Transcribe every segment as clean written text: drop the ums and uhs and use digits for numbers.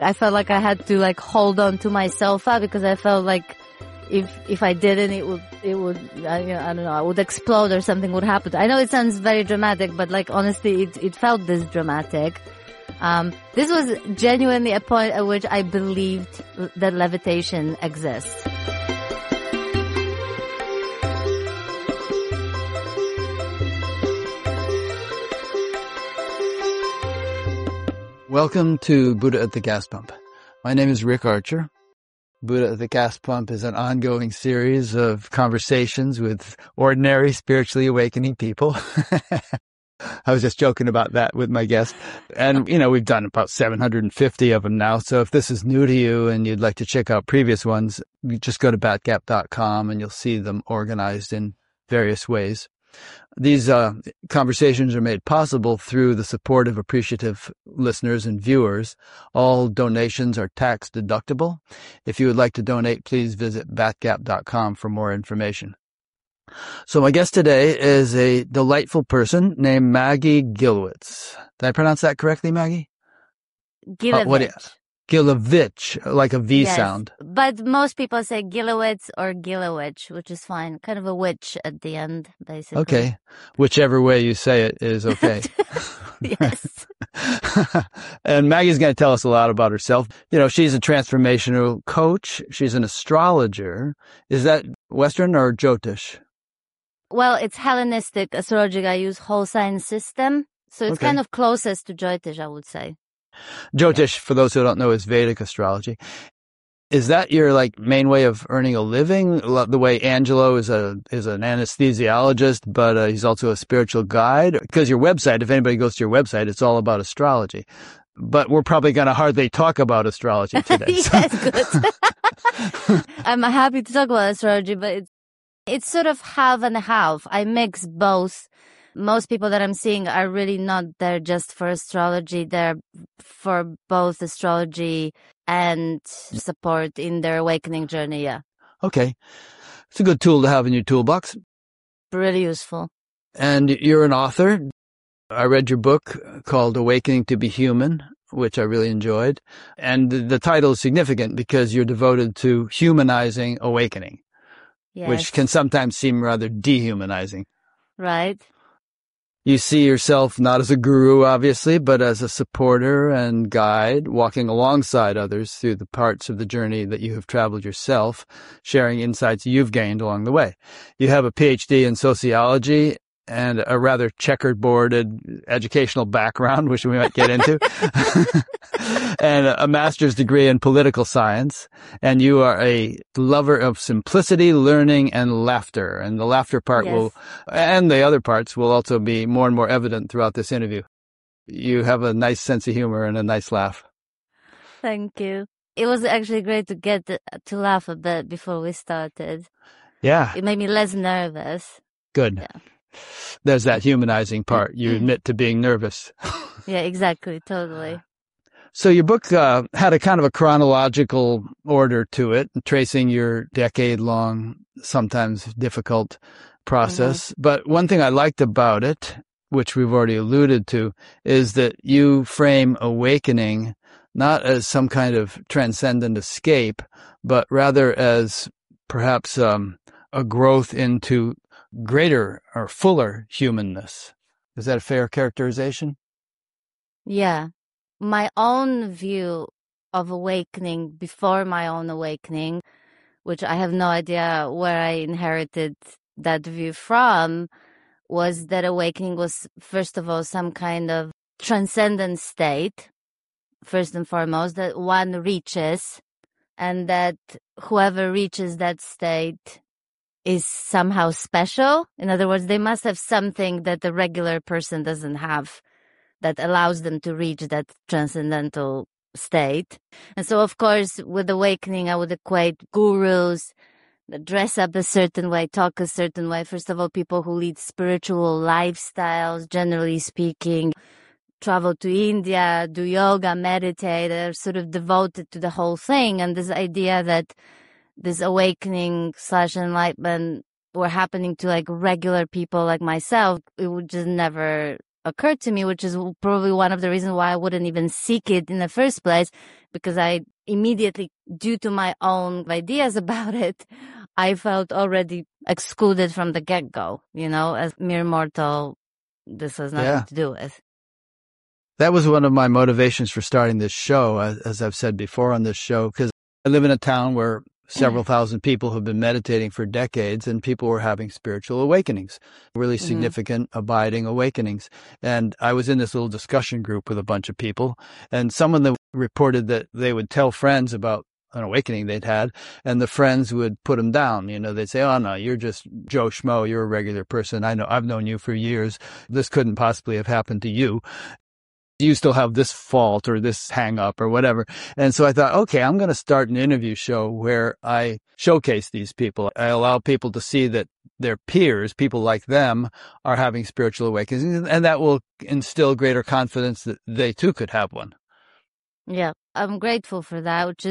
I felt like I had to like hold on to my sofa because I felt like if I didn't, it would, I don't know, I would explode or something would happen. I know it sounds very dramatic, but like honestly, it felt this dramatic. This was genuinely a point at which I believed that levitation exists. Welcome to Buddha at the Gas Pump. My name is Rick Archer. Buddha at the Gas Pump is an ongoing series of conversations with ordinary spiritually awakening people. I was just joking about that with my guest. And, we've done about 750 of them now. So if this is new to you and you'd like to check out previous ones, you just go to batgap.com and you'll see them organized in various ways. These conversations are made possible through the support of appreciative listeners and viewers. All donations are tax deductible. If you would like to donate, please visit batgap.com for more information. So my guest today is a delightful person named Maggie Gilowitz. Did I pronounce that correctly, Maggie? Gilowitz. Gilowitz, like a V sound. But most people say Gilowitz or Gilowitz, which is fine. Kind of a witch at the end, basically. Okay. Whichever way you say it is okay. Yes. And Maggie's going to tell us a lot about herself. She's a transformational coach. She's an astrologer. Is that Western or Jyotish? Well, it's Hellenistic astrology. I use whole sign system. So it's kind of closest to Jyotish, I would say. Jyotish, for those who don't know, is Vedic astrology. Is that your main way of earning a living? The way Angelo is an anesthesiologist, but he's also a spiritual guide? Because your website, if anybody goes to your website, it's all about astrology. But we're probably going to hardly talk about astrology today. Yes, good. I'm happy to talk about astrology, but it's sort of half and half. I mix both. Most people that I'm seeing are really not there just for astrology. They're for both astrology and support in their awakening journey, yeah. Okay. It's a good tool to have in your toolbox. Really useful. And you're an author. I read your book called Awakening to be Human, which I really enjoyed. And the title is significant because you're devoted to humanizing awakening, yes, which can sometimes seem rather dehumanizing. Right. You see yourself not as a guru, obviously, but as a supporter and guide, walking alongside others through the parts of the journey that you have traveled yourself, sharing insights you've gained along the way. You have a PhD in sociology and a rather checkerboarded educational background, which we might get into, and a master's degree in political science. And you are a lover of simplicity, learning, and laughter. And the laughter part and the other parts will also be more and more evident throughout this interview. You have a nice sense of humor and a nice laugh. Thank you. It was actually great to get to laugh a bit before we started. Yeah. It made me less nervous. Good. Yeah. There's that humanizing part. You admit to being nervous. Yeah, exactly. Totally. So your book had a kind of a chronological order to it, tracing your decade-long, sometimes difficult process. Mm-hmm. But one thing I liked about it, which we've already alluded to, is that you frame awakening not as some kind of transcendent escape, but rather as perhaps a growth into greater or fuller humanness. Is that a fair characterization? Yeah. My own view of awakening before my own awakening, which I have no idea where I inherited that view from, was that awakening was, first of all, some kind of transcendent state, first and foremost, that one reaches, and that whoever reaches that state is somehow special. In other words, they must have something that the regular person doesn't have that allows them to reach that transcendental state. And so, of course, with awakening, I would equate gurus that dress up a certain way, talk a certain way. First of all, people who lead spiritual lifestyles, generally speaking, travel to India, do yoga, meditate, they're sort of devoted to the whole thing. And this idea that this awakening / enlightenment were happening to like regular people like myself, it would just never occur to me, which is probably one of the reasons why I wouldn't even seek it in the first place, because I immediately, due to my own ideas about it, I felt already excluded from the get-go, as mere mortal, this has nothing to do with. That was one of my motivations for starting this show, as I've said before on this show, because I live in a town where several thousand people have been meditating for decades, and people were having spiritual awakenings, really significant, abiding awakenings. And I was in this little discussion group with a bunch of people, and some of them reported that they would tell friends about an awakening they'd had, and the friends would put them down. They'd say, "Oh no, you're just Joe Schmo. You're a regular person. I've known you for years. This couldn't possibly have happened to you. You still have this fault or this hang up or whatever." And so I thought, okay, I'm going to start an interview show where I showcase these people. I allow people to see that their peers, people like them, are having spiritual awakenings, and that will instill greater confidence that they too could have one. Yeah, I'm grateful for that, which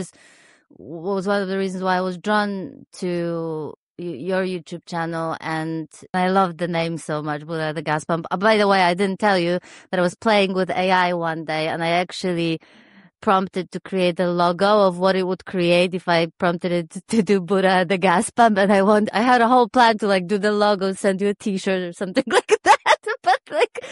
was one of the reasons why I was drawn to your YouTube channel, and I love the name so much, Buddha the Gas Pump. By the way, I didn't tell you that I was playing with AI one day, and I actually prompted to create a logo of what it would create if I prompted it to do Buddha the Gas Pump, and I had a whole plan to do the logo, send you a t-shirt or something like that, but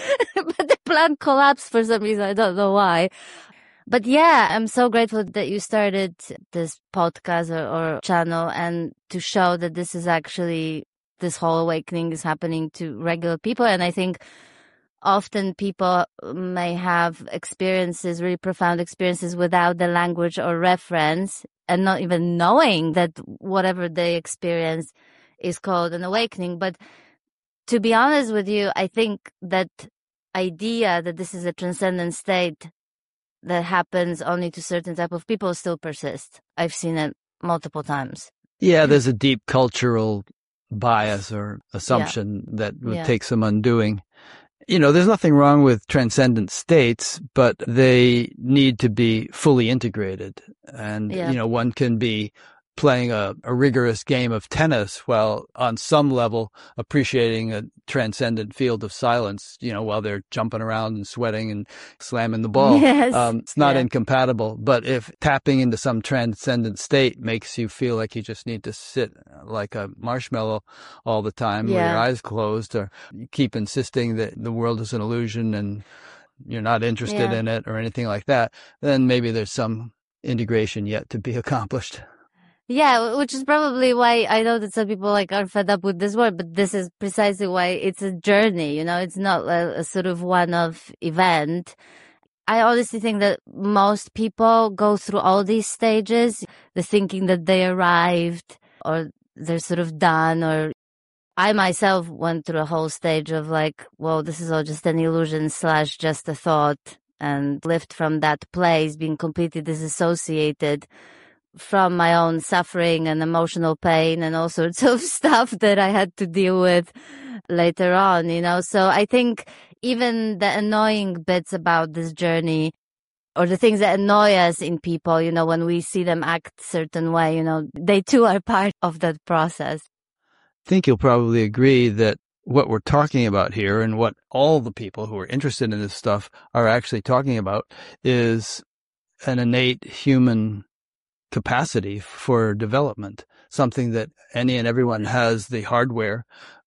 the plan collapsed for some reason. I don't know why. But yeah, I'm so grateful that you started this podcast or channel, and to show that this whole awakening is happening to regular people. And I think often people may have experiences, really profound experiences, without the language or reference, and not even knowing that whatever they experience is called an awakening. But to be honest with you, I think that idea that this is a transcendent state that happens only to certain type of people still persists. I've seen it multiple times. Yeah, there's a deep cultural bias or assumption that would take some undoing. There's nothing wrong with transcendent states, but they need to be fully integrated. And, one can be playing a rigorous game of tennis while on some level appreciating a transcendent field of silence, while they're jumping around and sweating and slamming the ball. Yes. It's not incompatible. But if tapping into some transcendent state makes you feel like you just need to sit like a marshmallow all the time with your eyes closed, or you keep insisting that the world is an illusion and you're not interested in it or anything like that, then maybe there's some integration yet to be accomplished. Yeah, which is probably why I know that some people are fed up with this word, but this is precisely why it's a journey, it's not a sort of one-off event. I honestly think that most people go through all these stages, the thinking that they arrived or they're sort of done, or I myself went through a whole stage of well, this is all just an illusion / just a thought, and lived from that place being completely disassociated from my own suffering and emotional pain and all sorts of stuff that I had to deal with later on, So I think even the annoying bits about this journey, or the things that annoy us in people, when we see them act a certain way, they too are part of that process. I think you'll probably agree that what we're talking about here, and what all the people who are interested in this stuff are actually talking about, is an innate human capacity for development, something that any and everyone has the hardware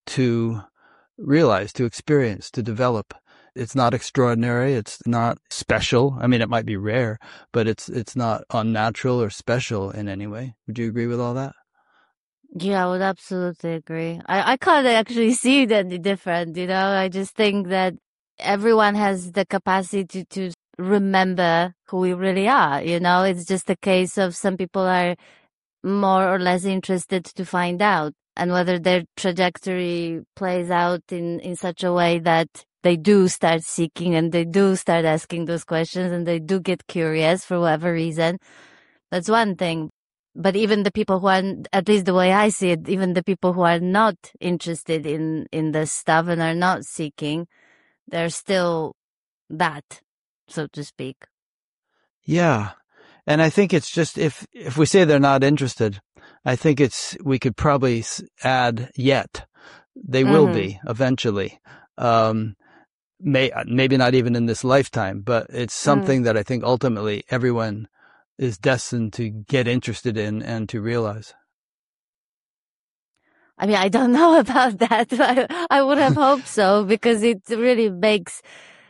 to realize, to experience, to develop. It's not extraordinary. It's not special. I mean, it might be rare, but it's not unnatural or special in any way. Would you agree with all that? Yeah, I would absolutely agree. I can't actually see it any different, I just think that everyone has the capacity to remember who we really are, It's just a case of some people are more or less interested to find out, and whether their trajectory plays out in such a way that they do start seeking and they do start asking those questions and they do get curious for whatever reason. That's one thing. But even the people who are, at least the way I see it, even the people who are not interested in this stuff and are not seeking, they're still that, so to speak. Yeah. And I think it's just, if we say they're not interested, I think we could probably add yet. They will be eventually. Maybe not even in this lifetime, but it's something that I think ultimately everyone is destined to get interested in and to realize? I mean, I don't know about that. I would have hoped so, because it really makes,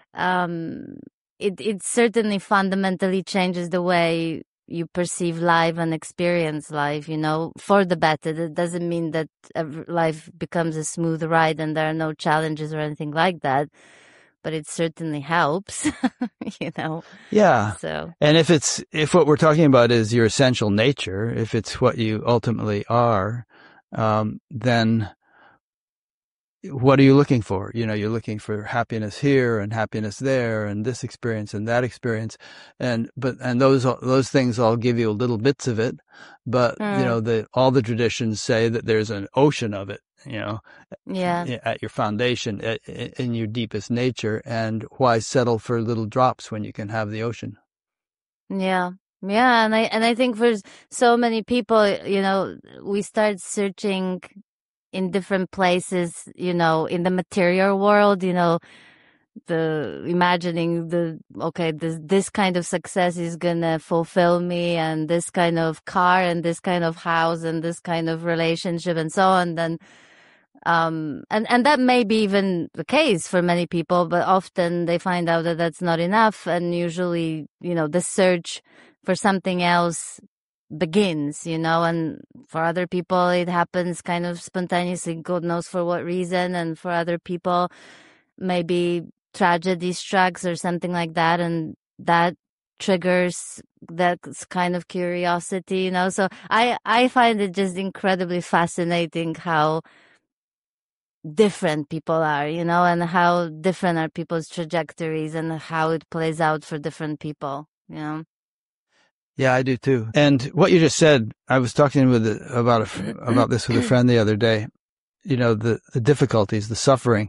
it certainly fundamentally changes the way you perceive life and experience life, for the better. That doesn't mean that life becomes a smooth ride and there are no challenges or anything like that, but it certainly helps, Yeah. So. And if what we're talking about is your essential nature, if it's what you ultimately are, then what are you looking for? You're looking for happiness here and happiness there and this experience and that experience. And those things all give you little bits of it. But, all the traditions say that there's an ocean of it, Yeah. at your foundation, in your deepest nature. And why settle for little drops when you can have the ocean? Yeah. Yeah. And I think for so many people, we start searching in different places, in the material world, the imagining this kind of success is gonna fulfill me, and this kind of car and this kind of house and this kind of relationship and so on. Then, and that may be even the case for many people, but often they find out that that's not enough. And usually, the search for something else begins, and for other people it happens kind of spontaneously, God knows for what reason. And for other people, maybe tragedy strikes or something like that, and that triggers that kind of curiosity, so I find it just incredibly fascinating how different people are, and how different are people's trajectories and how it plays out for different people. Yeah, I do too. And what you just said, I was talking about this with a friend the other day. The difficulties, the suffering.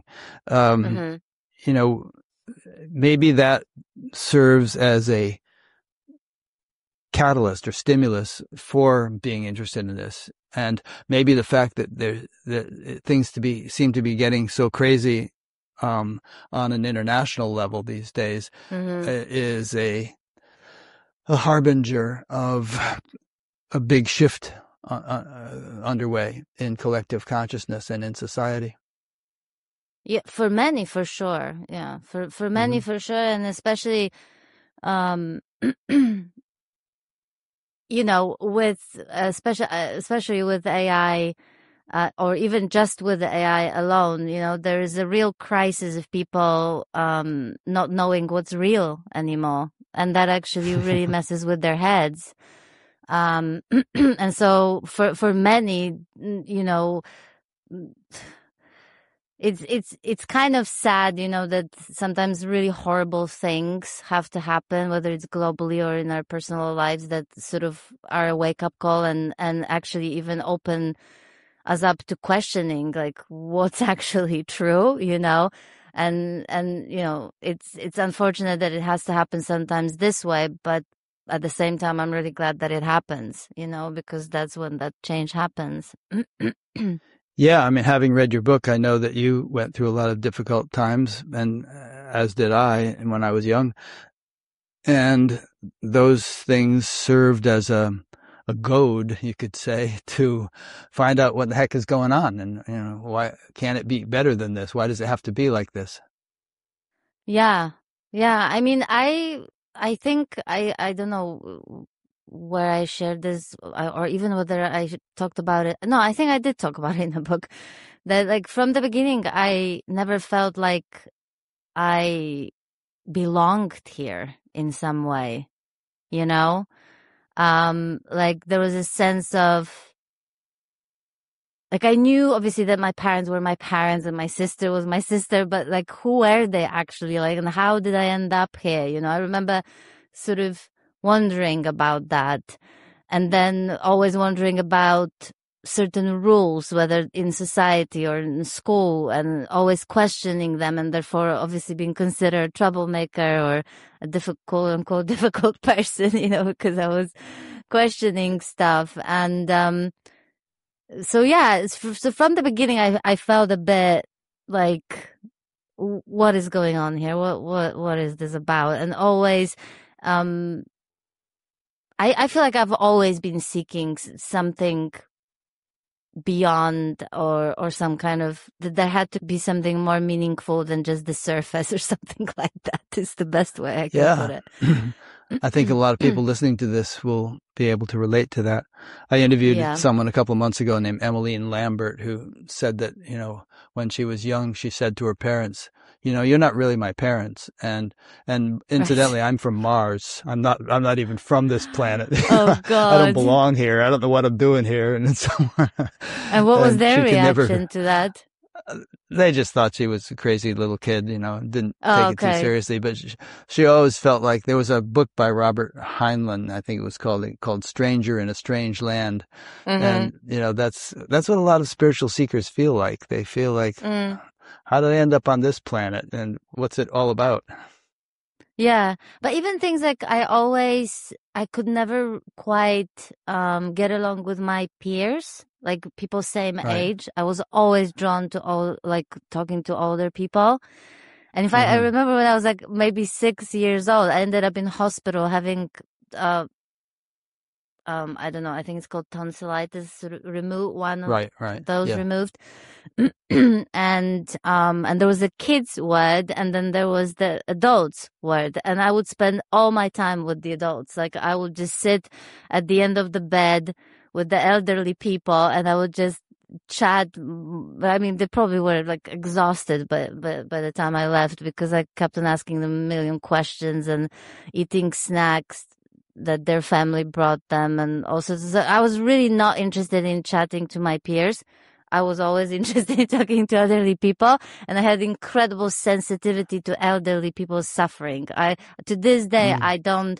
Maybe that serves as a catalyst or stimulus for being interested in this. And maybe the fact that things seem to be getting so crazy on an international level these days is a harbinger of a big shift underway in collective consciousness and in society. Yeah, for many, for sure. Yeah, for many, for sure, and especially, with especially with AI, or even just with the AI alone, there is a real crisis of people not knowing what's real anymore, and that actually really messes with their heads. And so for many, it's kind of sad, that sometimes really horrible things have to happen, whether it's globally or in our personal lives, that sort of are a wake-up call and actually even open us up to questioning, like, what's actually true, and it's unfortunate that it has to happen sometimes this way, but at the same time, I'm really glad that it happens, because that's when that change happens. Yeah, I mean, having read your book, I know that you went through a lot of difficult times, and as did I when I was young. And those things served as a goad, you could say, to find out what the heck is going on, and why can't it be better than this? Why does it have to be like this? Yeah, yeah. I mean, I think I don't know where I shared this, or even whether I talked about it. No, I think I did talk about it in the book. That, like, from the beginning, I never felt like I belonged here in some way, like there was a sense of, like, I knew obviously that my parents were my parents and my sister was my sister, but like, who were they actually, like, and how did I end up here? I remember sort of wondering about that, and then always wondering about certain rules, whether in society or in school, and always questioning them, and therefore obviously being considered a troublemaker or a difficult, unquote, difficult person, because I was questioning stuff. And so yeah, so from the beginning, I felt a bit like, what is going on here? What is this about? And always, I I feel like I've always been seeking something beyond, or some kind of, there had to be something more meaningful than just the surface or something like that is the best way I can put Yeah. it. I think a lot of people listening to this will be able to relate to that. I interviewed Yeah. someone a couple of months ago named Emmeline Lambert, who said that, when she was young, she said to her parents, you're not really my parents. And incidentally, Right. I'm from Mars. I'm not even from this planet. Oh I don't God. belong here. I don't know what I'm doing here. And so, And what was and their she could never, reaction to that? they just thought she was a crazy little kid, didn't Oh, take it too okay. seriously. But she always felt like there was a book by Robert Heinlein, I think it was called Stranger in a Strange Land. Mm-hmm. And, that's what a lot of spiritual seekers feel like. They feel like, Mm. how did I end up on this planet? And what's it all about? Yeah. But even things like I could never quite get along with my peers, like people same Right. age. I was always drawn to like talking to older people. And if I Mm-hmm. remember when I was like maybe 6 years old, I ended up in hospital having uh I don't know, I think it's called tonsillitis removed, one of Right. Right. those Yeah. removed. And there was a kids ward, and then there was the adults ward, and I would spend all my time with the adults. Like I would just sit at the end of the bed with the elderly people, and I would just chat. I mean, they probably were like exhausted, but by the time I left, because I kept on asking them a million questions and eating snacks that their family brought them. And also, so I was really not interested in chatting to my peers. I was always interested in talking to elderly people, and I had incredible sensitivity to elderly people's suffering. To this day, Mm. I don't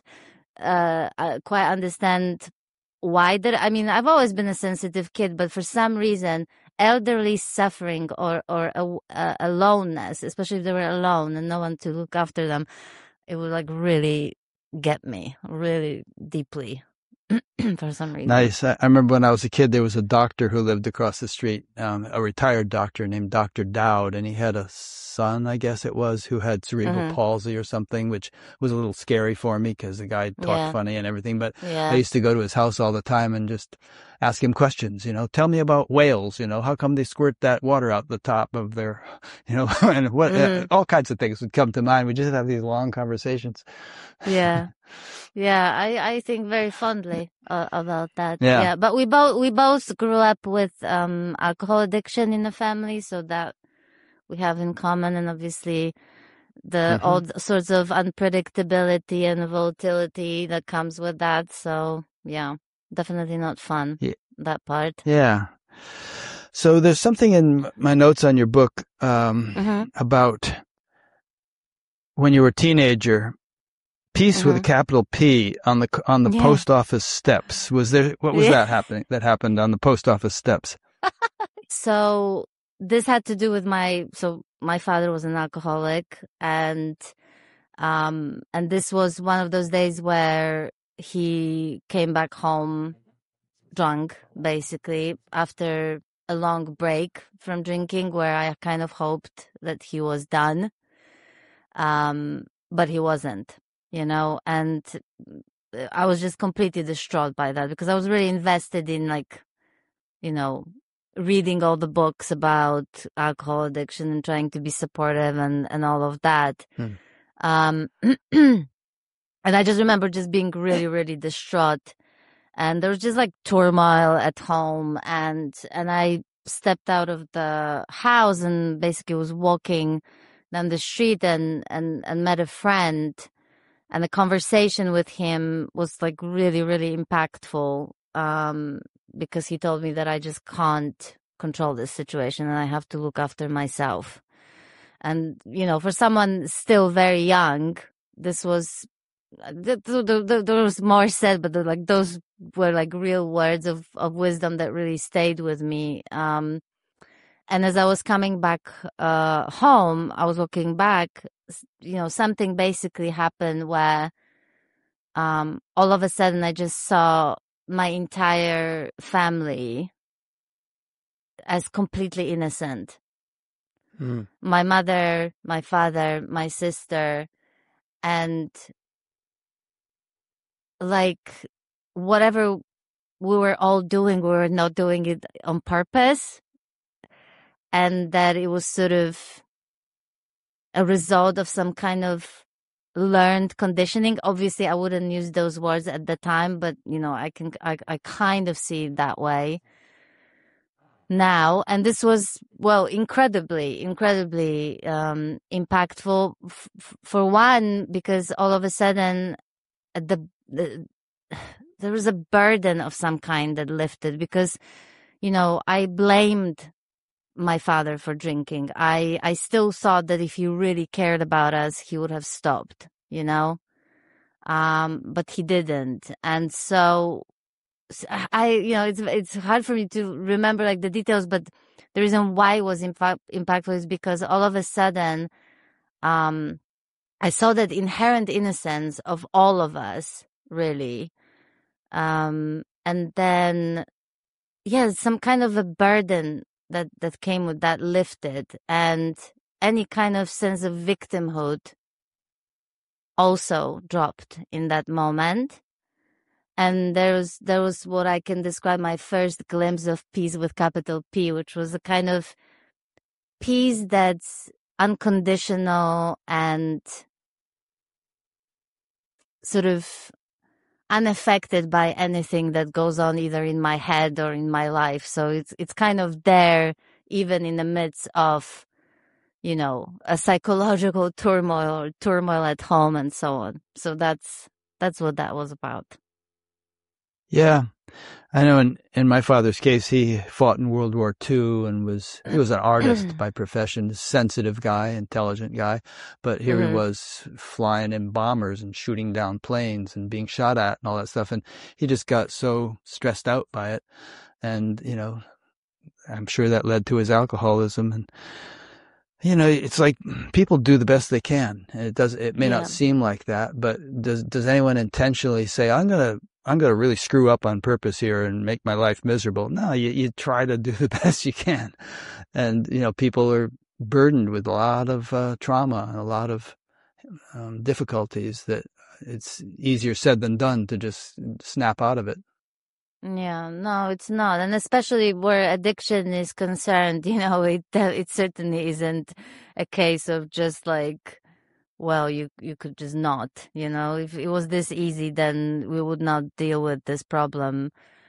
quite understand why that. I mean, I've always been a sensitive kid, but for some reason, elderly suffering or aloneness, especially if they were alone and no one to look after them, it would like really get me really deeply for some reason. Nice. I remember when I was a kid, there was a doctor who lived across the street, a retired doctor named Dr. Dowd, and he had a son, I guess it was, who had cerebral Hmm. palsy or something, which was a little scary for me because the guy talked Yeah, funny and everything. But I yeah. used to go to his house all the time and just ask him questions, tell me about whales, how come they squirt that water out the top of their, and what, Hmm. all kinds of things would come to mind. We just have these long conversations. Yeah. Yeah, I think very fondly about that. Yeah. Yeah, but we both grew up with alcohol addiction in the family, so that we have in common, and obviously the Hmm. all sorts of unpredictability and volatility that comes with that. So yeah, definitely not fun, that part. Yeah. So there's something in my notes on your book Mm-hmm. about when you were a teenager, peace with a Mm-hmm. capital P on the Yeah. post office steps. What was Yeah. that happening? That happened on the post office steps. So this had to do with my father was an alcoholic, and this was one of those days where he came back home drunk, basically, after a long break from drinking, where I kind of hoped that he was done. But he wasn't, and I was just completely distraught by that because I was really invested in, like, you know, reading all the books about alcohol addiction and trying to be supportive and all of that. Hmm. Um, and I just remember just being really, really distraught. And there was just like turmoil at home. And I stepped out of the house and basically was walking down the street and met a friend. And the conversation with him was like really, really impactful. Because he told me that I just can't control this situation and I have to look after myself. And, for someone still very young, this was, there was more said, but those were like real words of wisdom that really stayed with me. And as I was coming back home, I was walking back, something basically happened where all of a sudden I just saw my entire family as completely innocent. Hmm. My mother, my father, my sister, and like whatever we were all doing, we were not doing it on purpose, and that it was sort of a result of some kind of learned conditioning. Obviously, I wouldn't use those words at the time, but I kind of see it that way now. And this was, well, incredibly impactful. For one, because all of a sudden, the there was a burden of some kind that lifted, because I blamed my father for drinking. I still thought that if he really cared about us, he would have stopped, but he didn't. And so it's hard for me to remember like the details, but the reason why it was impactful is because all of a sudden, I saw that inherent innocence of all of us, really. And then, some kind of a burden that came with that lifted, and any kind of sense of victimhood also dropped in that moment. And there was what I can describe my first glimpse of peace with capital P, which was a kind of peace that's unconditional and sort of unaffected by anything that goes on either in my head or in my life. So it's kind of there even in the midst of, a psychological turmoil at home and so on. So that's what that was about. Yeah. I know in my father's case, he fought in World War II and he was an artist by profession, a sensitive guy, intelligent guy. But here he was flying in bombers and shooting down planes and being shot at and all that stuff. And he just got so stressed out by it. And, I'm sure that led to his alcoholism. And, it's like people do the best they can. It may not seem like that, but does anyone intentionally say, I'm going to really screw up on purpose here and make my life miserable? No, you try to do the best you can. And, people are burdened with a lot of trauma and a lot of difficulties that it's easier said than done to just snap out of it. Yeah, no, it's not. And especially where addiction is concerned, it certainly isn't a case of just like, well, you could just not, if it was this easy, then we would not deal with this problem,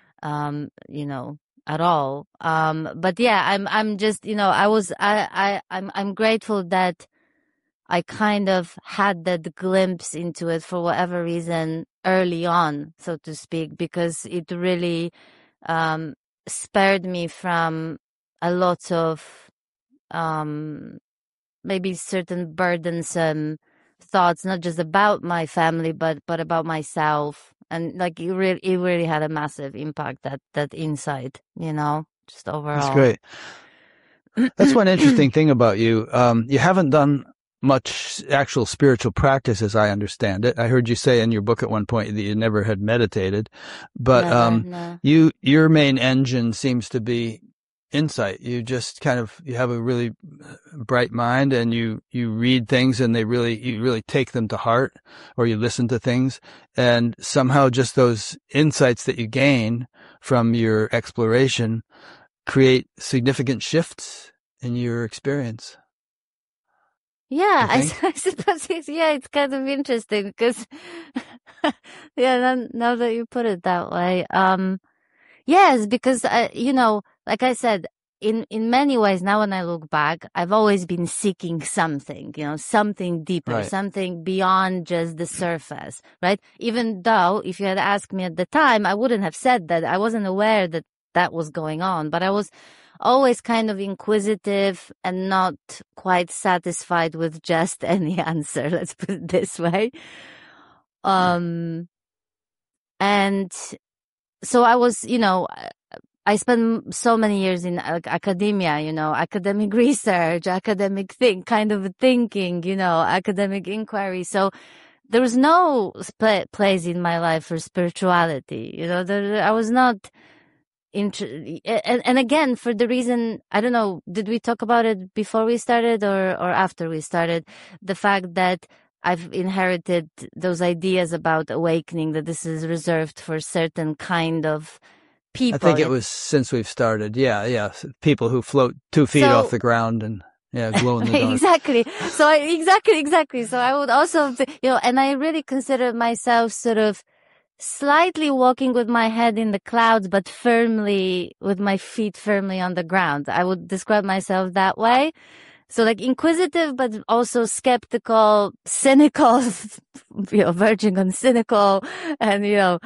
at all. But yeah, I'm just, I'm grateful that I kind of had that glimpse into it for whatever reason early on, so to speak, because it really spared me from a lot of maybe certain burdensome thoughts, not just about my family, but about myself. And like it really had a massive impact, that insight, just overall. That's great. That's one interesting thing about you. You haven't done much actual spiritual practice, as I understand it. I heard you say in your book at one point that you never had meditated, but No. your main engine seems to be insight. You just you have a really bright mind, and you read things and you really take them to heart, or you listen to things, and somehow just those insights that you gain from your exploration create significant shifts in your experience. Yeah, I suppose it's kind of interesting because, now that you put it that way, yes, because, like I said, in many ways, now when I look back, I've always been seeking something, something deeper, right, something beyond just the surface, right? Even though if you had asked me at the time, I wouldn't have said that. I wasn't aware that was going on, but I was always kind of inquisitive and not quite satisfied with just any answer. Let's put it this way. And so I was, I spent so many years in academia, academic research, academic thinking, academic inquiry. So there was no place in my life for spirituality. I was not and again, for the reason, I don't know, did we talk about it before we started or after we started? The fact that I've inherited those ideas about awakening, that this is reserved for certain kind of people. I think it was since we've started. Yeah. People who float 2 feet off the ground and glow in the dark. Exactly. So exactly. So I would also, and I really consider myself sort of slightly walking with my head in the clouds, but with my feet firmly on the ground. I would describe myself that way. So like inquisitive, but also skeptical, cynical, verging on cynical, and,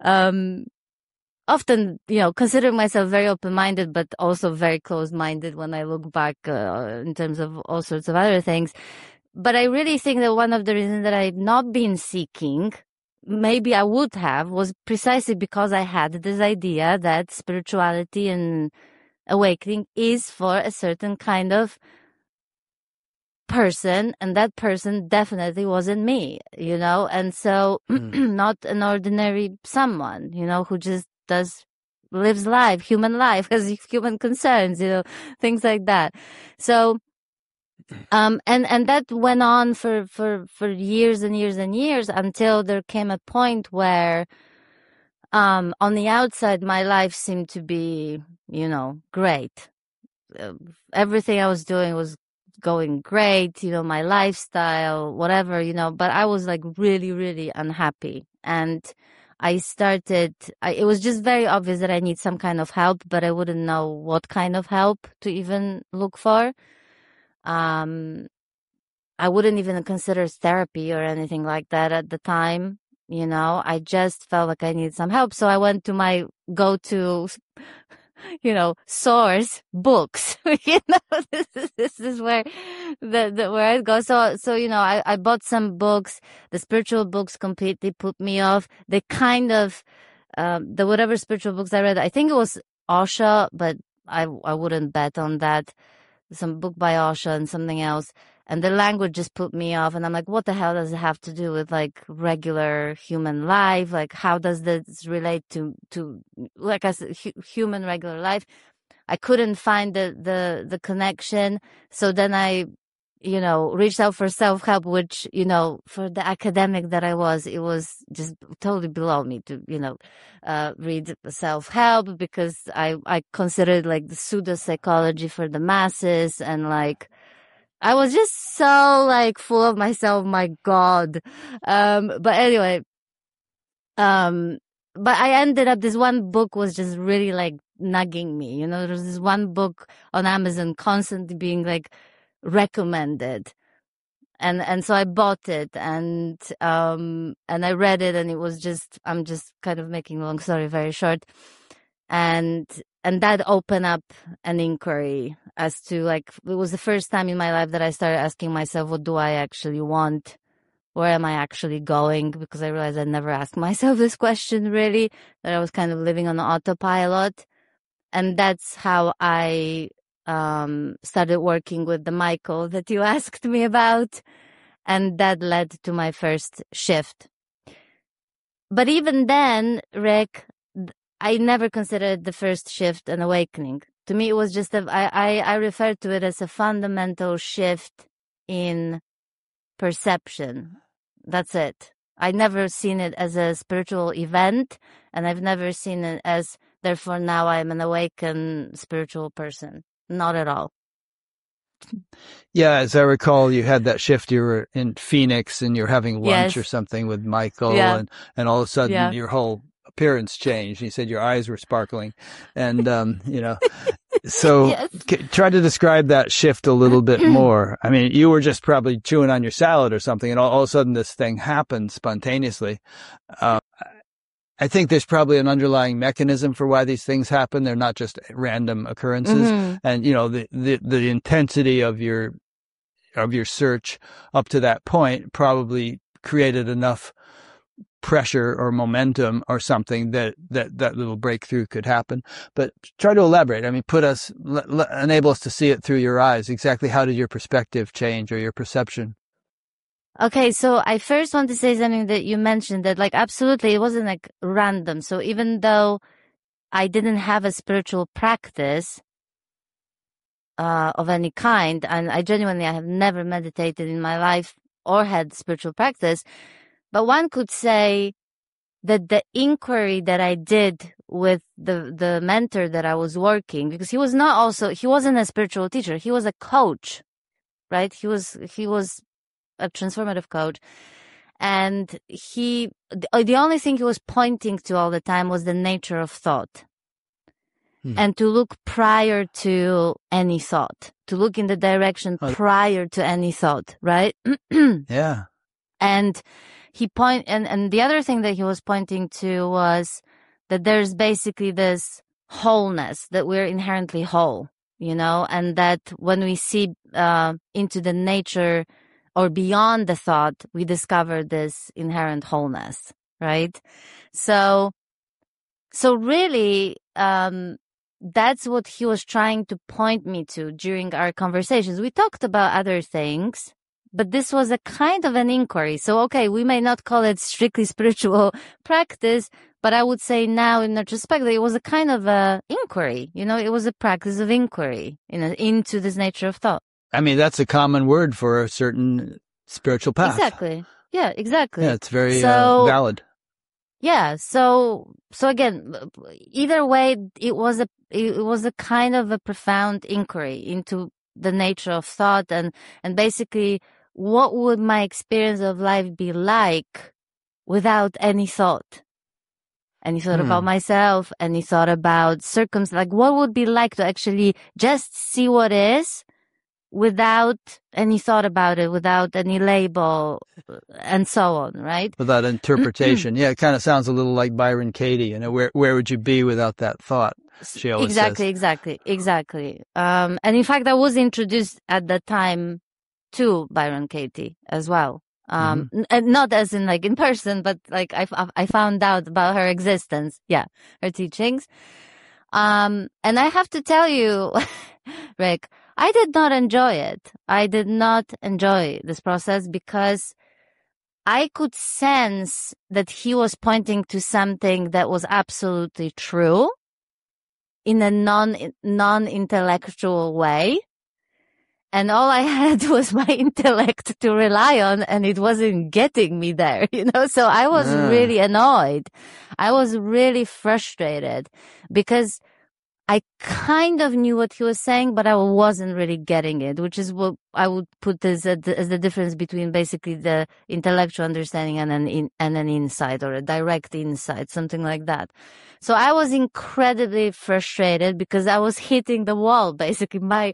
often, consider myself very open-minded, but also very closed-minded when I look back in terms of all sorts of other things. But I really think that one of the reasons that I've not been seeking, maybe I would have, was precisely because I had this idea that spirituality and awakening is for a certain kind of person, and that person definitely wasn't me, and so not an ordinary someone, who just lives life, human life, has human concerns, things like that. So, and that went on for years and years and years, until there came a point where, on the outside, my life seemed to be, great. Everything I was doing was going great, my lifestyle, whatever, but I was like really, really unhappy. And it was just very obvious that I need some kind of help, but I wouldn't know what kind of help to even look for. I wouldn't even consider therapy or anything like that at the time. I just felt like I needed some help. So I went to my go-to, source, books. This is where where I go. So I bought some books. The spiritual books completely put me off. They kind of, the whatever spiritual books I read, I think it was Osho, but I wouldn't bet on that. Some book by Osho and something else. And the language just put me off. And I'm like, what the hell does it have to do with like regular human life? Like, how does this relate to like I said, human regular life? I couldn't find the connection. So then I, reached out for self-help, which, for the academic that I was, it was just totally below me to, read self-help, because I considered like the pseudo-psychology for the masses, and like, I was just so like full of myself, my God. But anyway, but I ended up, this one book was just really like nagging me. There was this one book on Amazon constantly being like recommended. And so I bought it, and I read it, and it was just, I'm just kind of making a long story very short. And that opened up an inquiry as to like, it was the first time in my life that I started asking myself, what do I actually want? Where am I actually going? Because I realized I never asked myself this question really, that I was kind of living on autopilot. And that's how I started working with the Michael that you asked me about. And that led to my first shift. But even then, Rick, I never considered the first shift an awakening. To me, it was just I refer to it as a fundamental shift in perception. That's it. I never seen it as a spiritual event, and I've never seen it as, therefore now I'm an awakened spiritual person. Not at all. Yeah, as I recall, you had that shift. You were in Phoenix and you're having lunch or something with Michael, and all of a sudden your whole appearance changed. You said your eyes were sparkling, and so try to describe that shift a little bit more. I mean, you were just probably chewing on your salad or something, and all of a sudden this thing happened spontaneously. I think there's probably an underlying mechanism for why these things happen. They're not just random occurrences. Mm-hmm. And, the intensity of your search up to that point probably created enough pressure or momentum or something that little breakthrough could happen. But try to elaborate. I mean, enable us to see it through your eyes. Exactly how did your perspective change, or your perception? Okay, so I first want to say something that you mentioned, that like absolutely it wasn't like random. So even though I didn't have a spiritual practice of any kind, and I have never meditated in my life or had spiritual practice. But one could say that the inquiry that I did with the mentor that I was working, because he wasn't a spiritual teacher. He was a coach, right? He was a transformative coach. And the only thing he was pointing to all the time was the nature of thought. And to look prior to any thought, to look in the direction prior to any thought, right? Yeah. And and the other thing that he was pointing to was that there's basically this wholeness, that we're inherently whole, and that when we see into the nature or beyond the thought, we discover this inherent wholeness, right? So really, that's what he was trying to point me to during our conversations. We talked about other things, but this was a kind of an inquiry. So, okay, we may not call it strictly spiritual practice, but I would say now in retrospect, it was a kind of a inquiry. It was a practice of inquiry into this nature of thought. I mean, that's a common word for a certain spiritual path. Exactly. Yeah, exactly. Yeah, it's very valid. Yeah. So again, either way, it was a kind of a profound inquiry into the nature of thought and basically what would my experience of life be like without any thought? Any thought about myself, any thought about circumstances, like what would be like to actually just see what is without any thought about it, without any label, and so on, right? Without interpretation. Yeah, it kind of sounds a little like Byron Katie. Where would you be without that thought? She always says. Exactly. And in fact, I was introduced at that time to Byron Katie as well. And not as in like in person, but like I found out about her existence. Yeah, her teachings. And I have to tell you, Rick, I did not enjoy it. I did not enjoy this process because I could sense that he was pointing to something that was absolutely true in a non-intellectual way. And all I had was my intellect to rely on, and it wasn't getting me there, So I was really annoyed. I was really frustrated because I kind of knew what he was saying, but I wasn't really getting it, which is what I would put as the difference between basically the intellectual understanding and an insight, or a direct insight, something like that. So I was incredibly frustrated because I was hitting the wall. Basically, my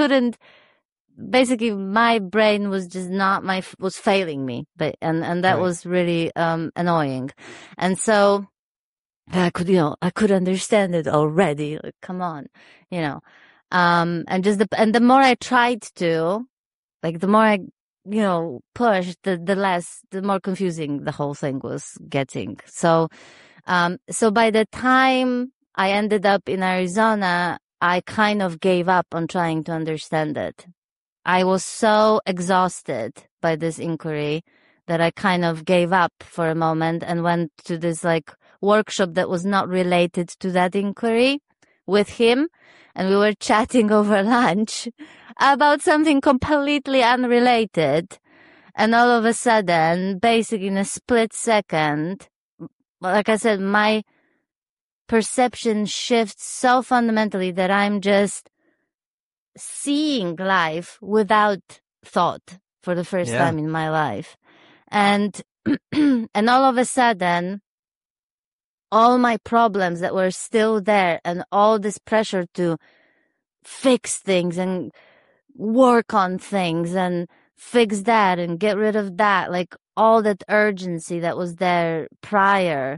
brain was just was failing me, and that was really annoying. And so I could understand it already. Like, come on, and the more I tried to, like, the more I, pushed, the more confusing the whole thing was getting. So by the time I ended up in Arizona, I kind of gave up on trying to understand it. I was so exhausted by this inquiry that I kind of gave up for a moment and went to this like workshop that was not related to that inquiry with him. And we were chatting over lunch about something completely unrelated. And all of a sudden, basically in a split second, like I said, my perception shifts so fundamentally that I'm just seeing life without thought for the first time in my life. And all of a sudden, all my problems that were still there and all this pressure to fix things and work on things and fix that and get rid of that, like all that urgency that was there prior,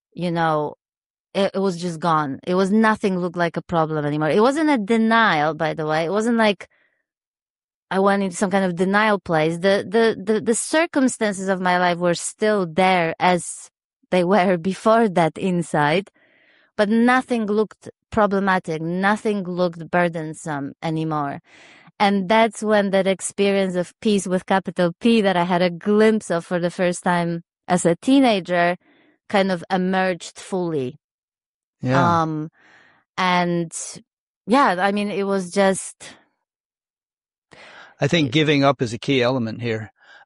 it was just gone. It was nothing looked like a problem anymore. It wasn't a denial, by the way. It wasn't like I went into some kind of denial place. The circumstances of my life were still there as they were before that insight, but nothing looked problematic. Nothing looked burdensome anymore. And that's when that experience of peace with capital P that I had a glimpse of for the first time as a teenager kind of emerged fully. Yeah. And yeah, I mean, it was just. I think giving up is a key element here.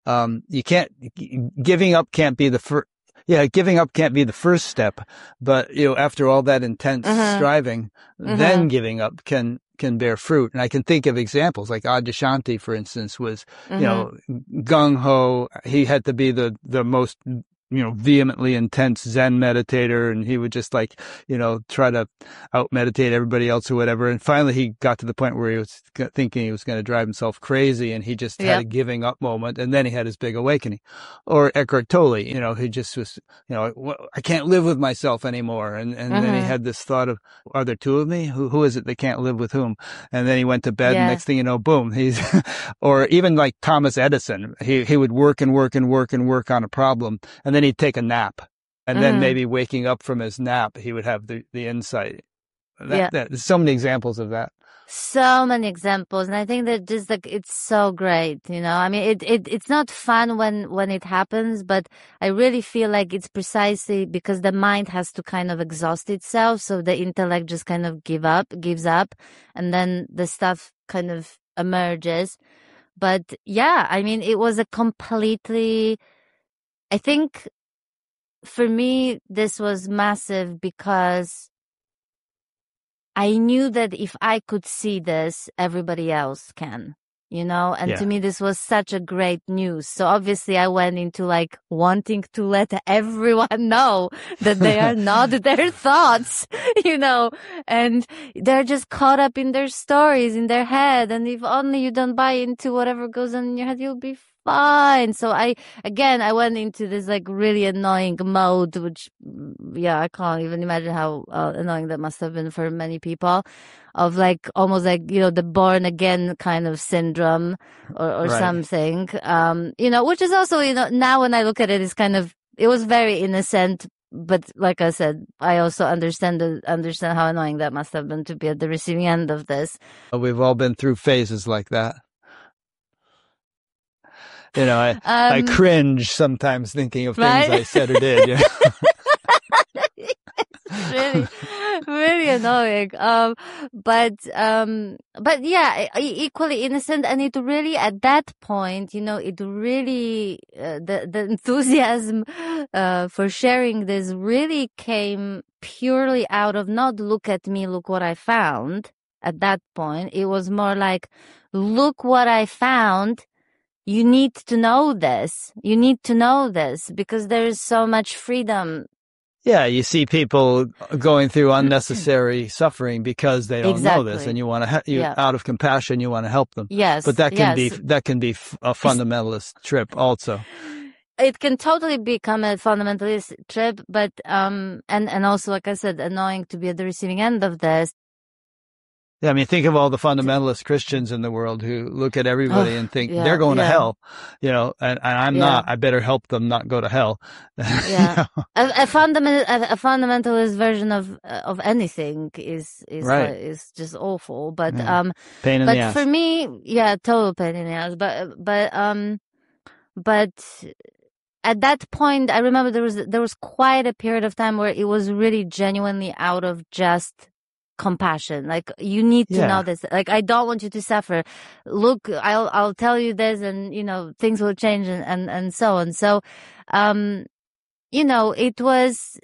You can't, giving up can't be the first. Yeah, giving up can't be the first step, but after all that intense striving, then giving up can bear fruit. And I can think of examples like Adyashanti, for instance, was gung ho. He had to be the most vehemently intense Zen meditator, and he would just try to out meditate everybody else or whatever. And finally he got to the point where he was thinking he was going to drive himself crazy, and he just had a giving up moment, and then he had his big awakening. Or Eckhart Tolle, he just was, I can't live with myself anymore. And then he had this thought of, are there two of me? Who is it that can't live with whom? And then he went to bed, and next thing you know, boom, he's, or even like Thomas Edison, he would work and work and work and work on a problem, and then he'd take a nap, and then maybe waking up from his nap, he would have the insight. There's so many examples of that. So many examples, and I think that just it's so great, I mean, it's not fun when it happens, but I really feel like it's precisely because the mind has to kind of exhaust itself, so the intellect just kind of gives up, and then the stuff kind of emerges. But yeah, I mean, it was a completely, I think for me, this was massive because I knew that if I could see this, everybody else can, and to me, this was such a great news. So obviously I went into wanting to let everyone know that they are not their thoughts, and they're just caught up in their stories in their head. And if only you don't buy into whatever goes on in your head, you'll be fine. So I went into this really annoying mode, which, I can't even imagine how annoying that must have been for many people, of almost the born again kind of syndrome or something, which is also, now when I look at it, it's it was very innocent. But like I said, I also understand how annoying that must have been to be at the receiving end of this. We've all been through phases like that. I cringe sometimes thinking of things I said or did. Really, really annoying. But yeah, equally innocent. And it really, at that point, it really, the enthusiasm, for sharing this really came purely out of not look at me, look what I found. At that point, it was more like, look what I found. You need to know this. You need to know this because there is so much freedom. Yeah, you see people going through unnecessary suffering because they don't know this, and you want to out of compassion, you want to help them. Yes, but that can be a fundamentalist trip also. It can totally become a fundamentalist trip, but and also, like I said, annoying to be at the receiving end of this. Yeah, I mean, think of all the fundamentalist Christians in the world who look at everybody and think they're going to hell, and I'm not. I better help them not go to hell. Yeah, a fundamentalist version of anything is just awful. But pain in the ass. For me, total pain in the ass. But at that point, I remember there was quite a period of time where it was really genuinely out of just compassion. You need to know this. I don't want you to suffer. Look, I'll tell you this, and things will change, and so on. So, it was,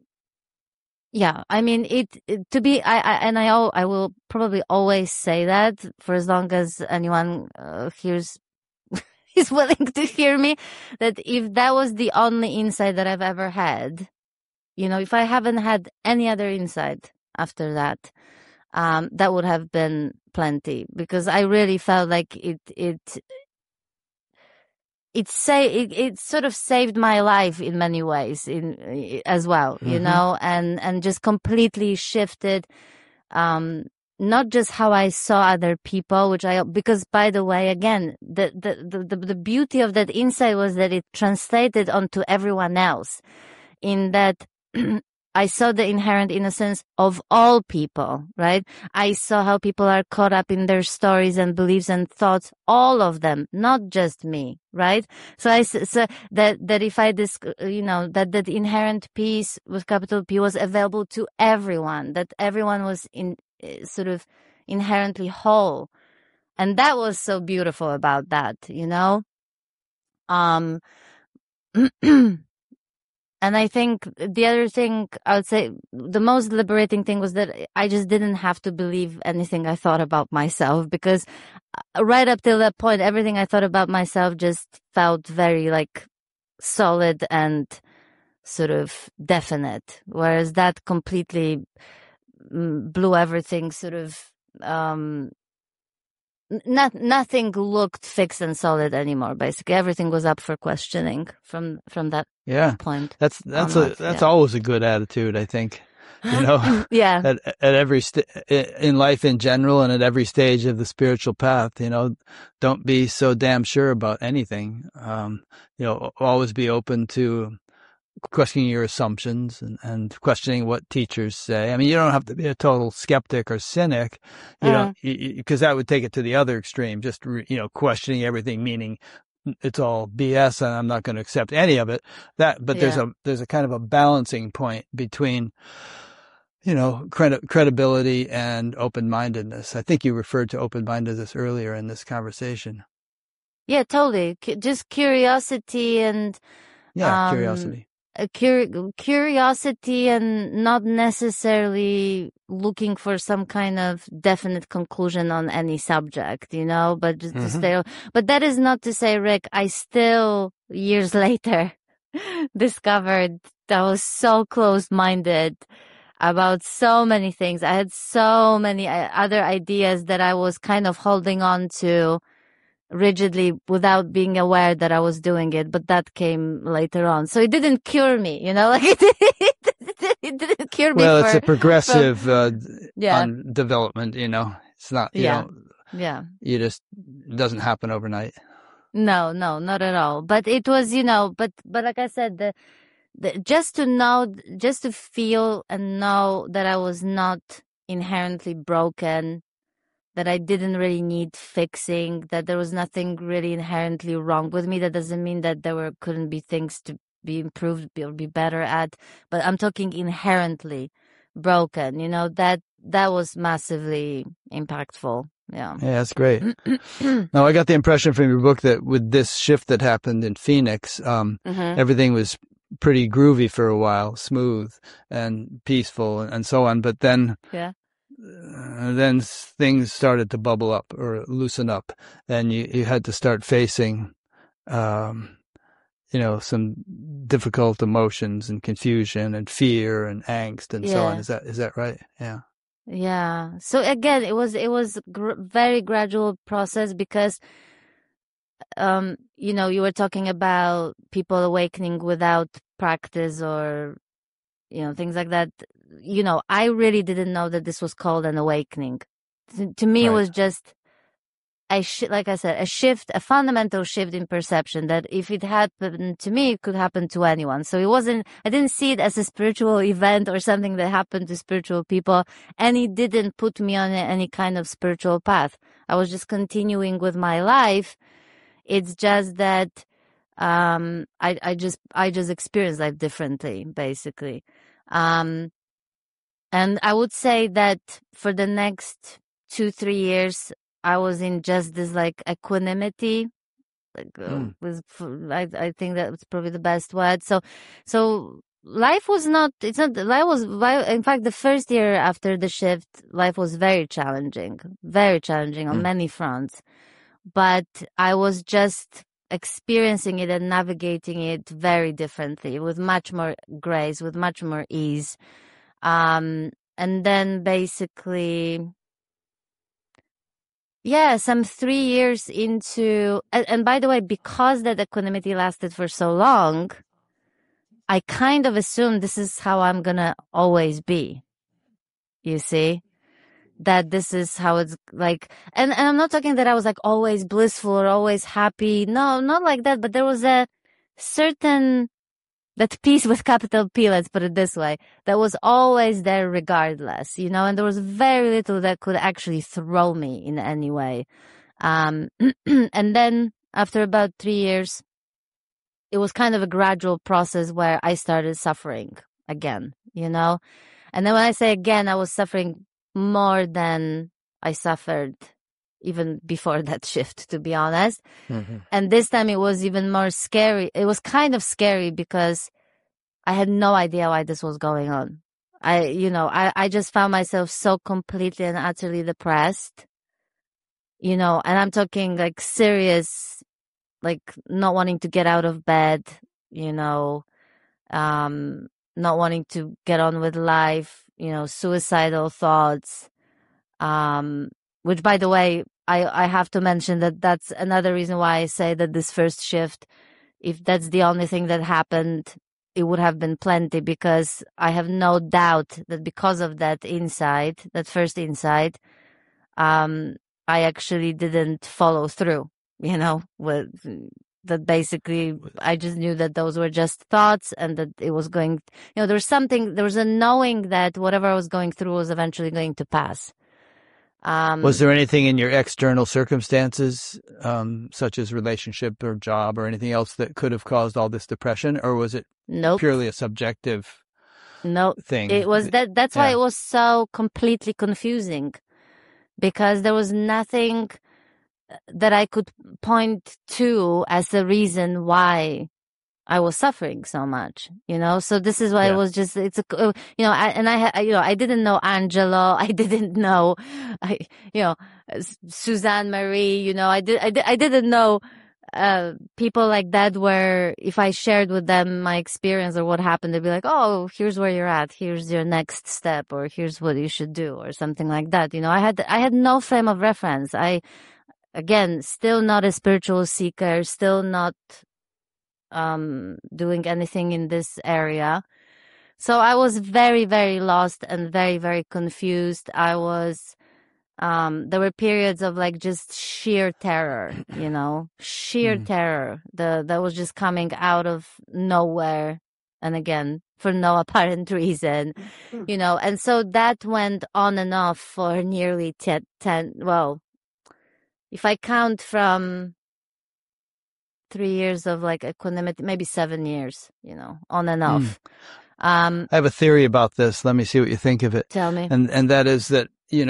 I mean, to be, I will probably always say that for as long as anyone is willing to hear me, that if that was the only insight that I've ever had, if I haven't had any other insight after that, that would have been plenty, because I really felt like it sort of saved my life in many ways as well, and just completely shifted, not just how I saw other people, because by the way, again, the beauty of that insight was that it translated onto everyone else, in that I saw the inherent innocence of all people, right? I saw how people are caught up in their stories and beliefs and thoughts, all of them, not just me, right? So that if I that inherent peace with capital P was available to everyone, that everyone was sort of inherently whole. And that was so beautiful about that, Um, And I think the other thing I would say, the most liberating thing was that I just didn't have to believe anything I thought about myself, because right up till that point, everything I thought about myself just felt very like solid and sort of definite, whereas that completely blew everything sort of, um, nothing looked fixed and solid anymore. Basically, everything was up for questioning from that point. That's always a good attitude, I think. You know, yeah. at every in life in general, and at every stage of the spiritual path, you know, don't be so damn sure about anything. You know, always be open to questioning your assumptions and questioning what teachers say. I mean, you don't have to be a total skeptic or cynic, you know, because that would take it to the other extreme, just, you know, questioning everything, meaning it's all BS and I'm not going to accept any of it. But there's a kind of a balancing point between, you know, credibility and open-mindedness. I think you referred to open-mindedness earlier in this conversation. Yeah, totally. Just curiosity and, curiosity. Curiosity, and not necessarily looking for some kind of definite conclusion on any subject, you know, but just to stay. But that is not to say, Rick, I still years later discovered that I was so closed-minded about so many things. I had so many other ideas that I was kind of holding on to rigidly without being aware that I was doing it, but that came later on. So it didn't cure me, you know, like it didn't cure me. Well, it's a progressive development, you know. It's not, you know, you just, it doesn't happen overnight. No, not at all. But it was, you know, but like I said, just to know, just to feel and know that I was not inherently broken, that I didn't really need fixing, that there was nothing really inherently wrong with me. That doesn't mean that couldn't be things to be improved or be better at, but I'm talking inherently broken, you know, that was massively impactful. Yeah, that's great. Now, I got the impression from your book that with this shift that happened in Phoenix, everything was pretty groovy for a while, smooth and peaceful and so on. But then, then things started to bubble up or loosen up, and you had to start facing, you know, some difficult emotions and confusion and fear and angst and so on. Is that right? Yeah. Yeah. So again, it was very gradual process, because, you know, you were talking about people awakening without practice or, you know, things like that. You know, I really didn't know that this was called an awakening. To me, it was just like I said, a fundamental shift in perception, that if it happened to me, it could happen to anyone. So I didn't see it as a spiritual event or something that happened to spiritual people, and it didn't put me on any kind of spiritual path. I was just continuing with my life. It's just that, I just experienced life differently, basically. And I would say that for the next 2-3 years, I was in just this like equanimity, like I think that's probably the best word. So life was not. It's not. Life was. In fact, the first year after the shift, life was very challenging on many fronts. But I was just experiencing it and navigating it very differently, with much more grace, with much more ease. And then basically, some 3 years into, and by the way, because that equanimity lasted for so long, I kind of assumed this is how I'm gonna always be. You see? That this is how it's like, and I'm not talking that I was like always blissful or always happy. No, not like that, but there was a certain, that peace with capital P, let's put it this way, that was always there regardless, you know, and there was very little that could actually throw me in any way. And then after about 3 years, it was kind of a gradual process where I started suffering again, you know? And then when I say again, I was suffering more than I suffered even before that shift, to be honest. Mm-hmm. And this time it was even more scary. It was kind of scary because I had no idea why this was going on. I just found myself so completely and utterly depressed, and I'm talking like serious, like not wanting to get out of bed, not wanting to get on with life, suicidal thoughts, which, by the way, I have to mention that that's another reason why I say that this first shift, if that's the only thing that happened, it would have been plenty, because I have no doubt that because of that first insight, I actually didn't follow through, with that. Basically, I just knew that those were just thoughts, and that it was going, there was a knowing that whatever I was going through was eventually going to pass. Was there anything in your external circumstances, such as relationship or job or anything else, that could have caused all this depression, or was it Nope. purely a subjective thing? It was that. That's why it was so completely confusing, because there was nothing that I could point to as the reason why I was suffering so much, so this is why it was just, I didn't know Angelo. I didn't know, Suzanne Marie, I didn't know, people like that, where if I shared with them my experience or what happened, they'd be like, oh, here's where you're at. Here's your next step, or here's what you should do, or something like that. I had no frame of reference. Again, still not a spiritual seeker, still not doing anything in this area. So I was very, very lost and very, very confused. I was, there were periods of like just sheer terror, sheer terror that was just coming out of nowhere. And again, for no apparent reason, and so that went on and off for nearly 10, well, if I count from 3 years of like equanimity, maybe 7 years, on and off. I have a theory about this. Let me see what you think of it. Tell me. And that is that,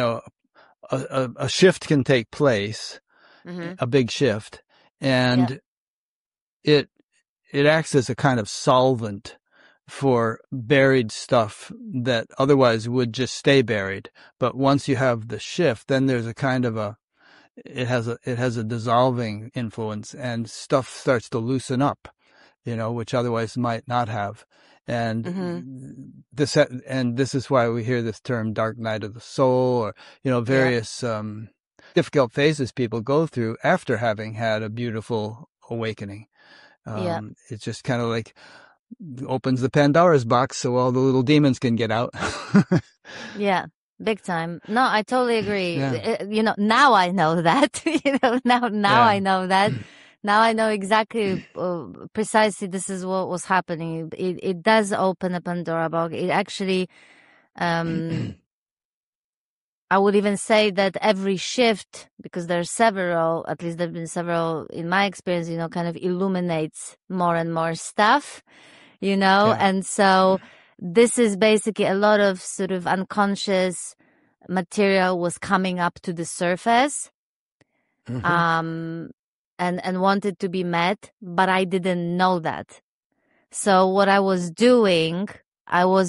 a shift can take place, a big shift, and it acts as a kind of solvent for buried stuff that otherwise would just stay buried. But once you have the shift, then there's a kind of it has a dissolving influence, and stuff starts to loosen up, which otherwise might not have. And this is why we hear this term "dark night of the soul," or various difficult phases people go through after having had a beautiful awakening. It's just kind of like opens the Pandora's box, so all the little demons can get out. Yeah. Big time. No, I totally agree. Yeah. Now I know that. Now I know that. Now I know exactly, precisely this is what was happening. It does open a Pandora box. It actually, I would even say that every shift, because there are several, at least there have been several in my experience, kind of illuminates more and more stuff, and so this is basically a lot of sort of unconscious material was coming up to the surface, and wanted to be met, but I didn't know that. So what I was doing, I was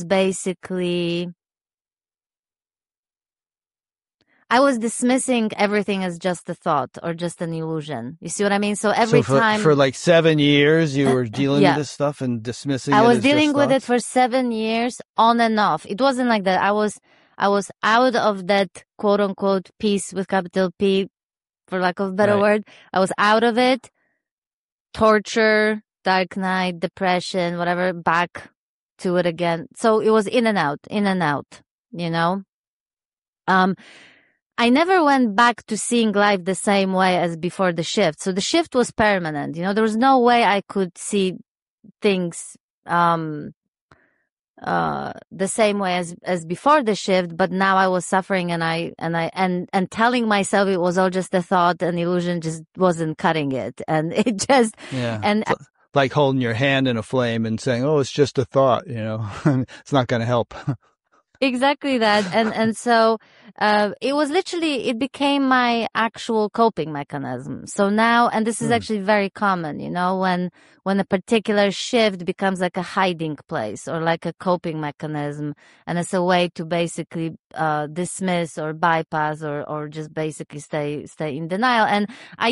dismissing everything as just a thought or just an illusion. You see what I mean? So every time for like 7 years, you were dealing with this stuff and dismissing it. I was dealing with it for 7 years on and off. It wasn't like that. I was out of that quote unquote peace with capital P, for lack of a better word. I was out of it. Torture, dark night, depression, whatever, back to it again. So it was in and out, I never went back to seeing life the same way as before the shift. So the shift was permanent. There was no way I could see things the same way as before the shift, but now I was suffering, and telling myself it was all just a thought, and illusion just wasn't cutting it, and it just and like holding your hand in a flame and saying, "Oh, it's just a thought," it's not going to help. Exactly that. And so it was literally, it became my actual coping mechanism. So now, and this is actually very common, when a particular shift becomes like a hiding place or like a coping mechanism, and it's a way to basically dismiss or bypass or just basically stay in denial. And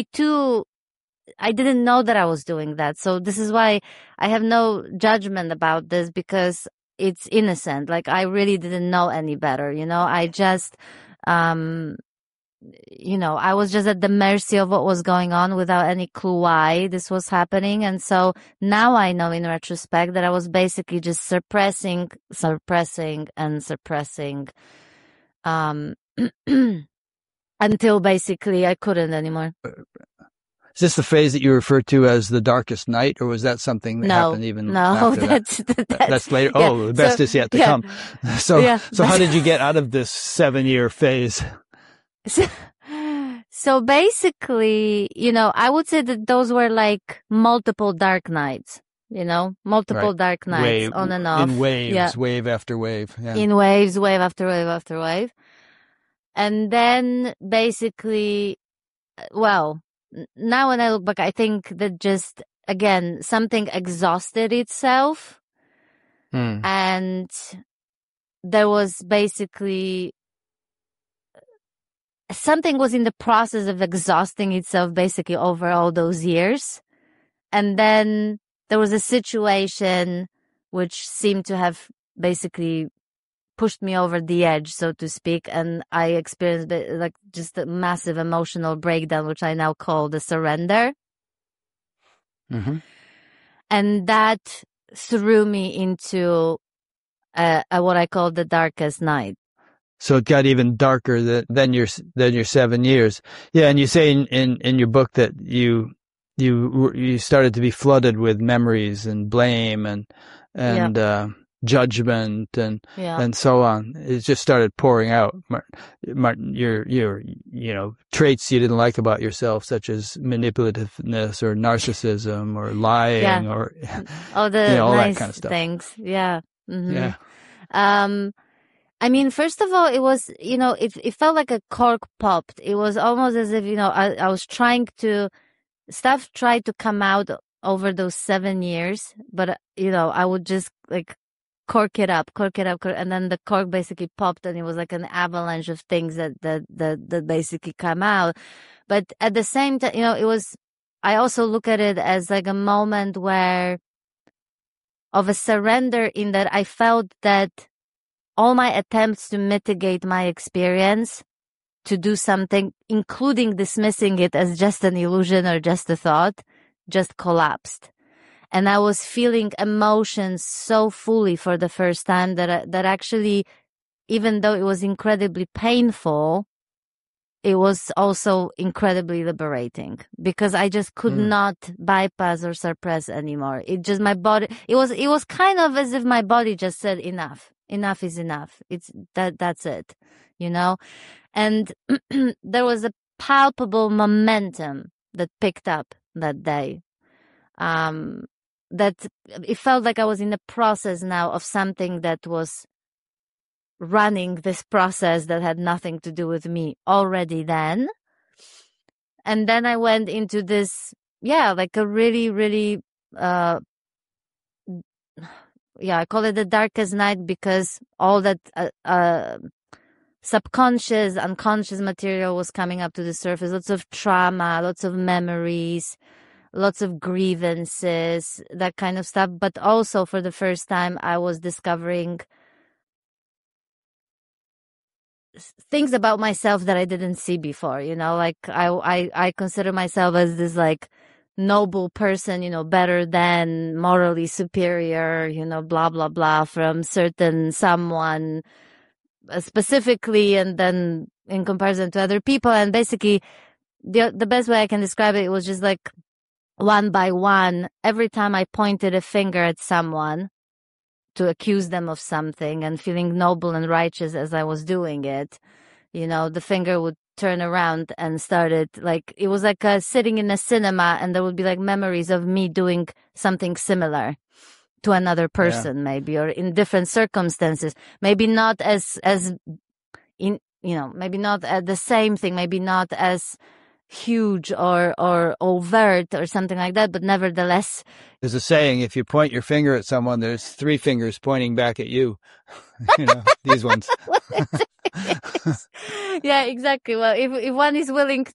I didn't know that I was doing that. So this is why I have no judgment about this, because it's innocent. Like, I really didn't know any better, I just, I was just at the mercy of what was going on without any clue why this was happening. And so now I know in retrospect that I was basically just suppressing, um, until basically I couldn't anymore. Is this the phase that you refer to as the darkest night, or was that something that happened even after that's later? Yeah. Oh, the best is yet to come. So how did you get out of this 7-year phase? So basically, I would say that those were like multiple dark nights, dark nights on and off. In waves, wave after wave. Yeah. In waves, wave after wave after wave. And then basically, well, now when I look back, I think that just, again, something exhausted itself. And there was basically, something was in the process of exhausting itself basically over all those years. And then there was a situation which seemed to have basically pushed me over the edge, so to speak, and I experienced like just a massive emotional breakdown, which I now call the surrender. Mm-hmm. And that threw me into what I call the darkest night. So it got even darker than your 7 years. Yeah, and you say in your book that you started to be flooded with memories and blame and judgment and so on. It just started pouring out. Martin, your traits you didn't like about yourself, such as manipulativeness or narcissism or lying or all the all nice that kind of stuff. Things. Yeah. Mm-hmm. Yeah. I mean, first of all, it was, it felt like a cork popped. It was almost as if, I was stuff tried to come out over those 7 years, but, I would just like cork it up, and then the cork basically popped, and it was like an avalanche of things that basically come out. But at the same time, I also look at it as like a moment of a surrender, in that I felt that all my attempts to mitigate my experience, to do something, including dismissing it as just an illusion or just a thought, just collapsed. And I was feeling emotions so fully for the first time that actually, even though it was incredibly painful, it was also incredibly liberating, because I just could not bypass or suppress anymore. It just, my body, it was kind of as if my body just said, enough is enough. That's it, and there was a palpable momentum that picked up that day. That it felt like I was in the process now of something that was running this process that had nothing to do with me already then. And then I went into this, like a really, really, I call it the darkest night, because all that subconscious, unconscious material was coming up to the surface. Lots of trauma, lots of memories, lots of grievances, that kind of stuff. But also, for the first time, I was discovering things about myself that I didn't see before, like I consider myself as this like noble person, better than, morally superior, blah, blah, blah, from certain someone specifically, and then in comparison to other people. And basically the best way I can describe it was just like, one by one, every time I pointed a finger at someone to accuse them of something, and feeling noble and righteous as I was doing it, the finger would turn around and started like, it was like sitting in a cinema, and there would be like memories of me doing something similar to another person, maybe, or in different circumstances, maybe not as in, maybe not the same thing, maybe not as huge or overt or something like that, but nevertheless. There's a saying, if you point your finger at someone, there's 3 fingers pointing back at you. These ones. Yeah, exactly. Well, if one is willing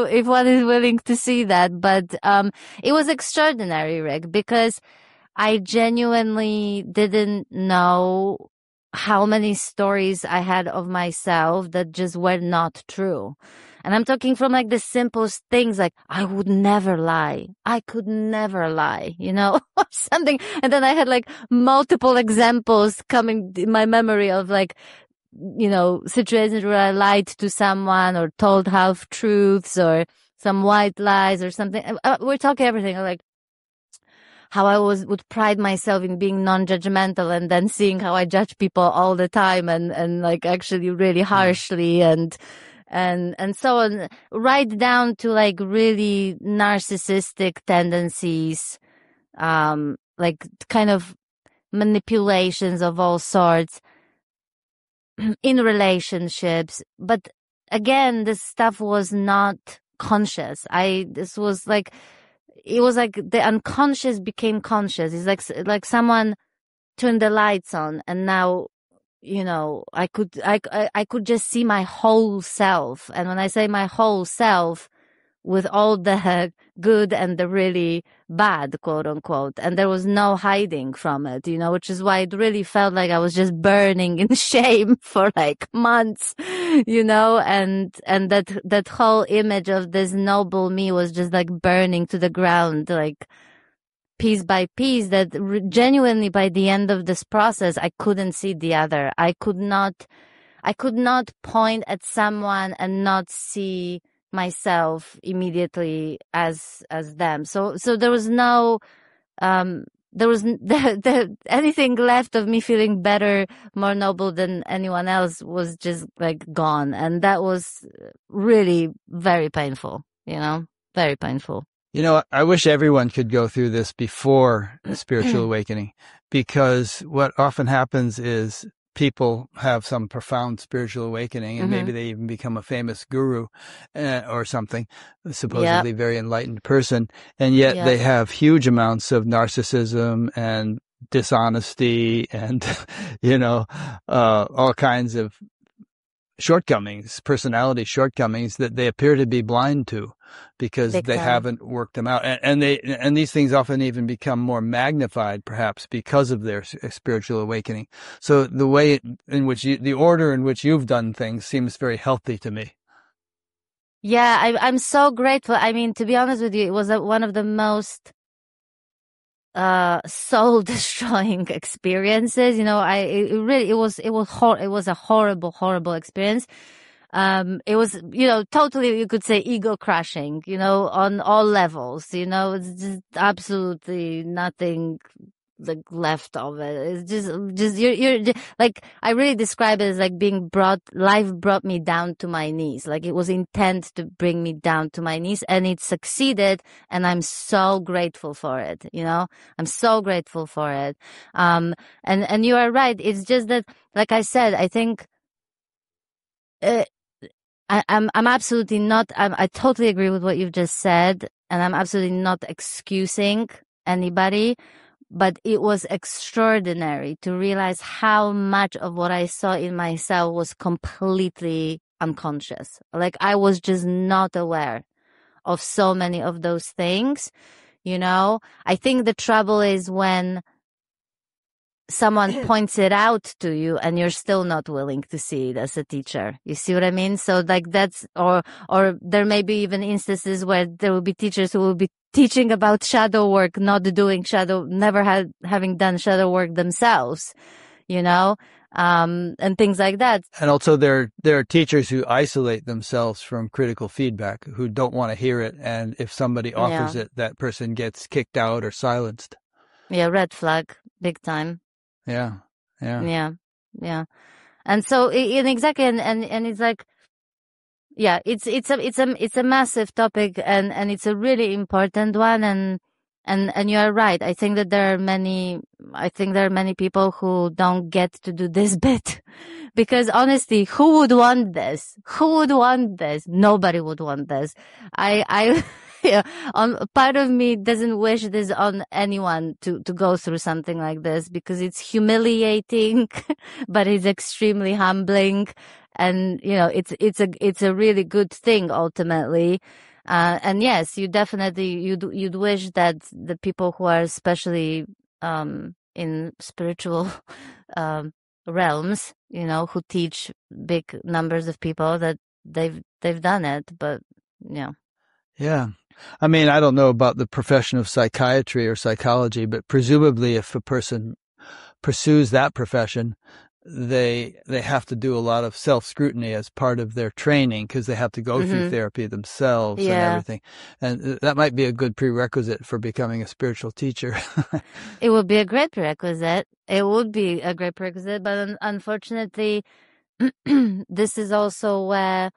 to see that, but it was extraordinary, Rick, because I genuinely didn't know how many stories I had of myself that just were not true. And I'm talking from like the simplest things, like I would never lie. I could never lie, or something. And then I had like multiple examples coming in my memory of like, situations where I lied to someone or told half truths or some white lies or something. We're talking everything, like how I would pride myself in being non-judgmental, and then seeing how I judge people all the time and like actually really harshly and so on, right down to like really narcissistic tendencies, like kind of manipulations of all sorts in relationships. But again, this stuff was not conscious. It was like the unconscious became conscious. It's like someone turned the lights on, and now, I could just see my whole self. And when I say my whole self, with all the good and the really bad, quote unquote. And there was no hiding from it, which is why it really felt like I was just burning in shame for like months, and that whole image of this noble me was just like burning to the ground, like piece by piece, that genuinely by the end of this process, I couldn't see the other. I could not point at someone and not see myself immediately as them. So there was no, there was anything left of me feeling better, more noble than anyone else was just like gone. And that was really very painful, very painful. I wish everyone could go through this before spiritual awakening, because what often happens is people have some profound spiritual awakening, and maybe they even become a famous guru or something, supposedly very enlightened person, and yet they have huge amounts of narcissism and dishonesty and, all kinds of shortcomings, personality shortcomings that they appear to be blind to because they haven't worked them out. And these things often even become more magnified, perhaps because of their spiritual awakening. So the way in which the order in which you've done things seems very healthy to me. Yeah, I'm so grateful. I mean, to be honest with you, it was one of the most soul destroying experiences. It was a horrible experience. It was, totally, you could say, ego crushing, on all levels, it's just absolutely nothing like left of it. It's just you're like, I really describe it as like life brought me down to my knees. Like it was intent to bring me down to my knees, and it succeeded. And I'm so grateful for it. I'm so grateful for it. And you are right. It's just that, like I said, I think, I'm absolutely not, I totally agree with what you've just said, and I'm absolutely not excusing anybody, but it was extraordinary to realize how much of what I saw in myself was completely unconscious. Like I was just not aware of so many of those things, I think the trouble is when someone points it out to you and you're still not willing to see it as a teacher. You see what I mean? So like that's, or there may be even instances where there will be teachers who will be teaching about shadow work, not doing never having done shadow work themselves, and things like that. And also there are teachers who isolate themselves from critical feedback, who don't want to hear it. And if somebody offers it, that person gets kicked out or silenced. Yeah. Red flag, big time. Yeah. And so, exactly. And it's like, yeah, it's a massive topic, and it's a really important one. And you are right. I think there are many people who don't get to do this bit. Because honestly, who would want this? Who would want this? Nobody would want this. Yeah, part of me doesn't wish this on anyone to go through something like this, because it's humiliating, but it's extremely humbling. And, it's a really good thing ultimately. And yes, you definitely, you'd wish that the people who are especially, in spiritual, realms, who teach big numbers of people, that they've done it. But, Yeah. I mean, I don't know about the profession of psychiatry or psychology, but presumably if a person pursues that profession, they have to do a lot of self-scrutiny as part of their training, because they have to go through therapy themselves and everything. And that might be a good prerequisite for becoming a spiritual teacher. It would be a great prerequisite. But unfortunately, this is also where,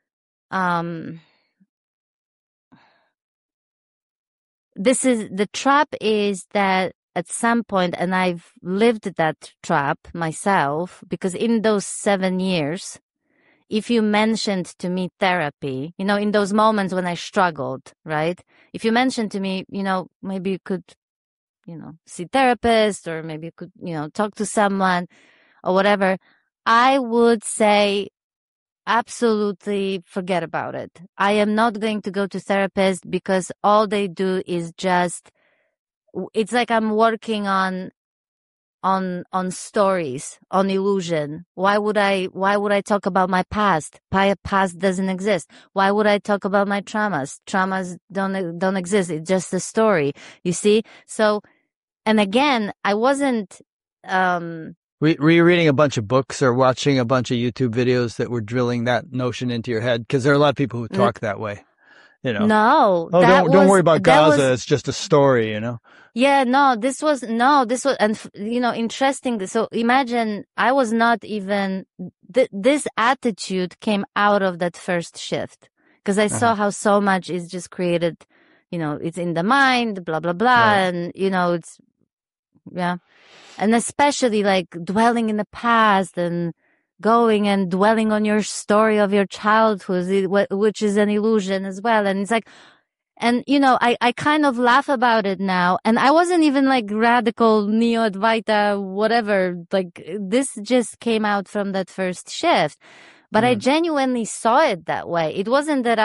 the trap is that at some point, and I've lived that trap myself, because in those 7 years, if you mentioned to me therapy, in those moments when I struggled, right? If you mentioned to me, maybe you could, see therapist, or maybe you could, talk to someone or whatever, I would say, absolutely forget about it. I am not going to go to therapist, because all they do is just, it's like I'm working on stories, on illusion. Why would I talk about my past? My past doesn't exist. Why would I talk about my traumas? Traumas don't exist. It's just a story, you see? So, and again, I wasn't, Were you reading a bunch of books or watching a bunch of YouTube videos that were drilling that notion into your head? Because there are a lot of people who talk that way, No, Oh, don't worry about Gaza. It's just a story, Yeah, no, this was, and interesting. So imagine, I was not even, this attitude came out of that first shift, because I saw how so much is just created, it's in the mind, blah, blah, blah. Right. And, it's, yeah. And especially like dwelling in the past and going and dwelling on your story of your childhood, which is an illusion as well. And it's like, and, I kind of laugh about it now. And I wasn't even like radical neo-Advaita, whatever. Like, this just came out from that first shift. But I genuinely saw it that way. It wasn't that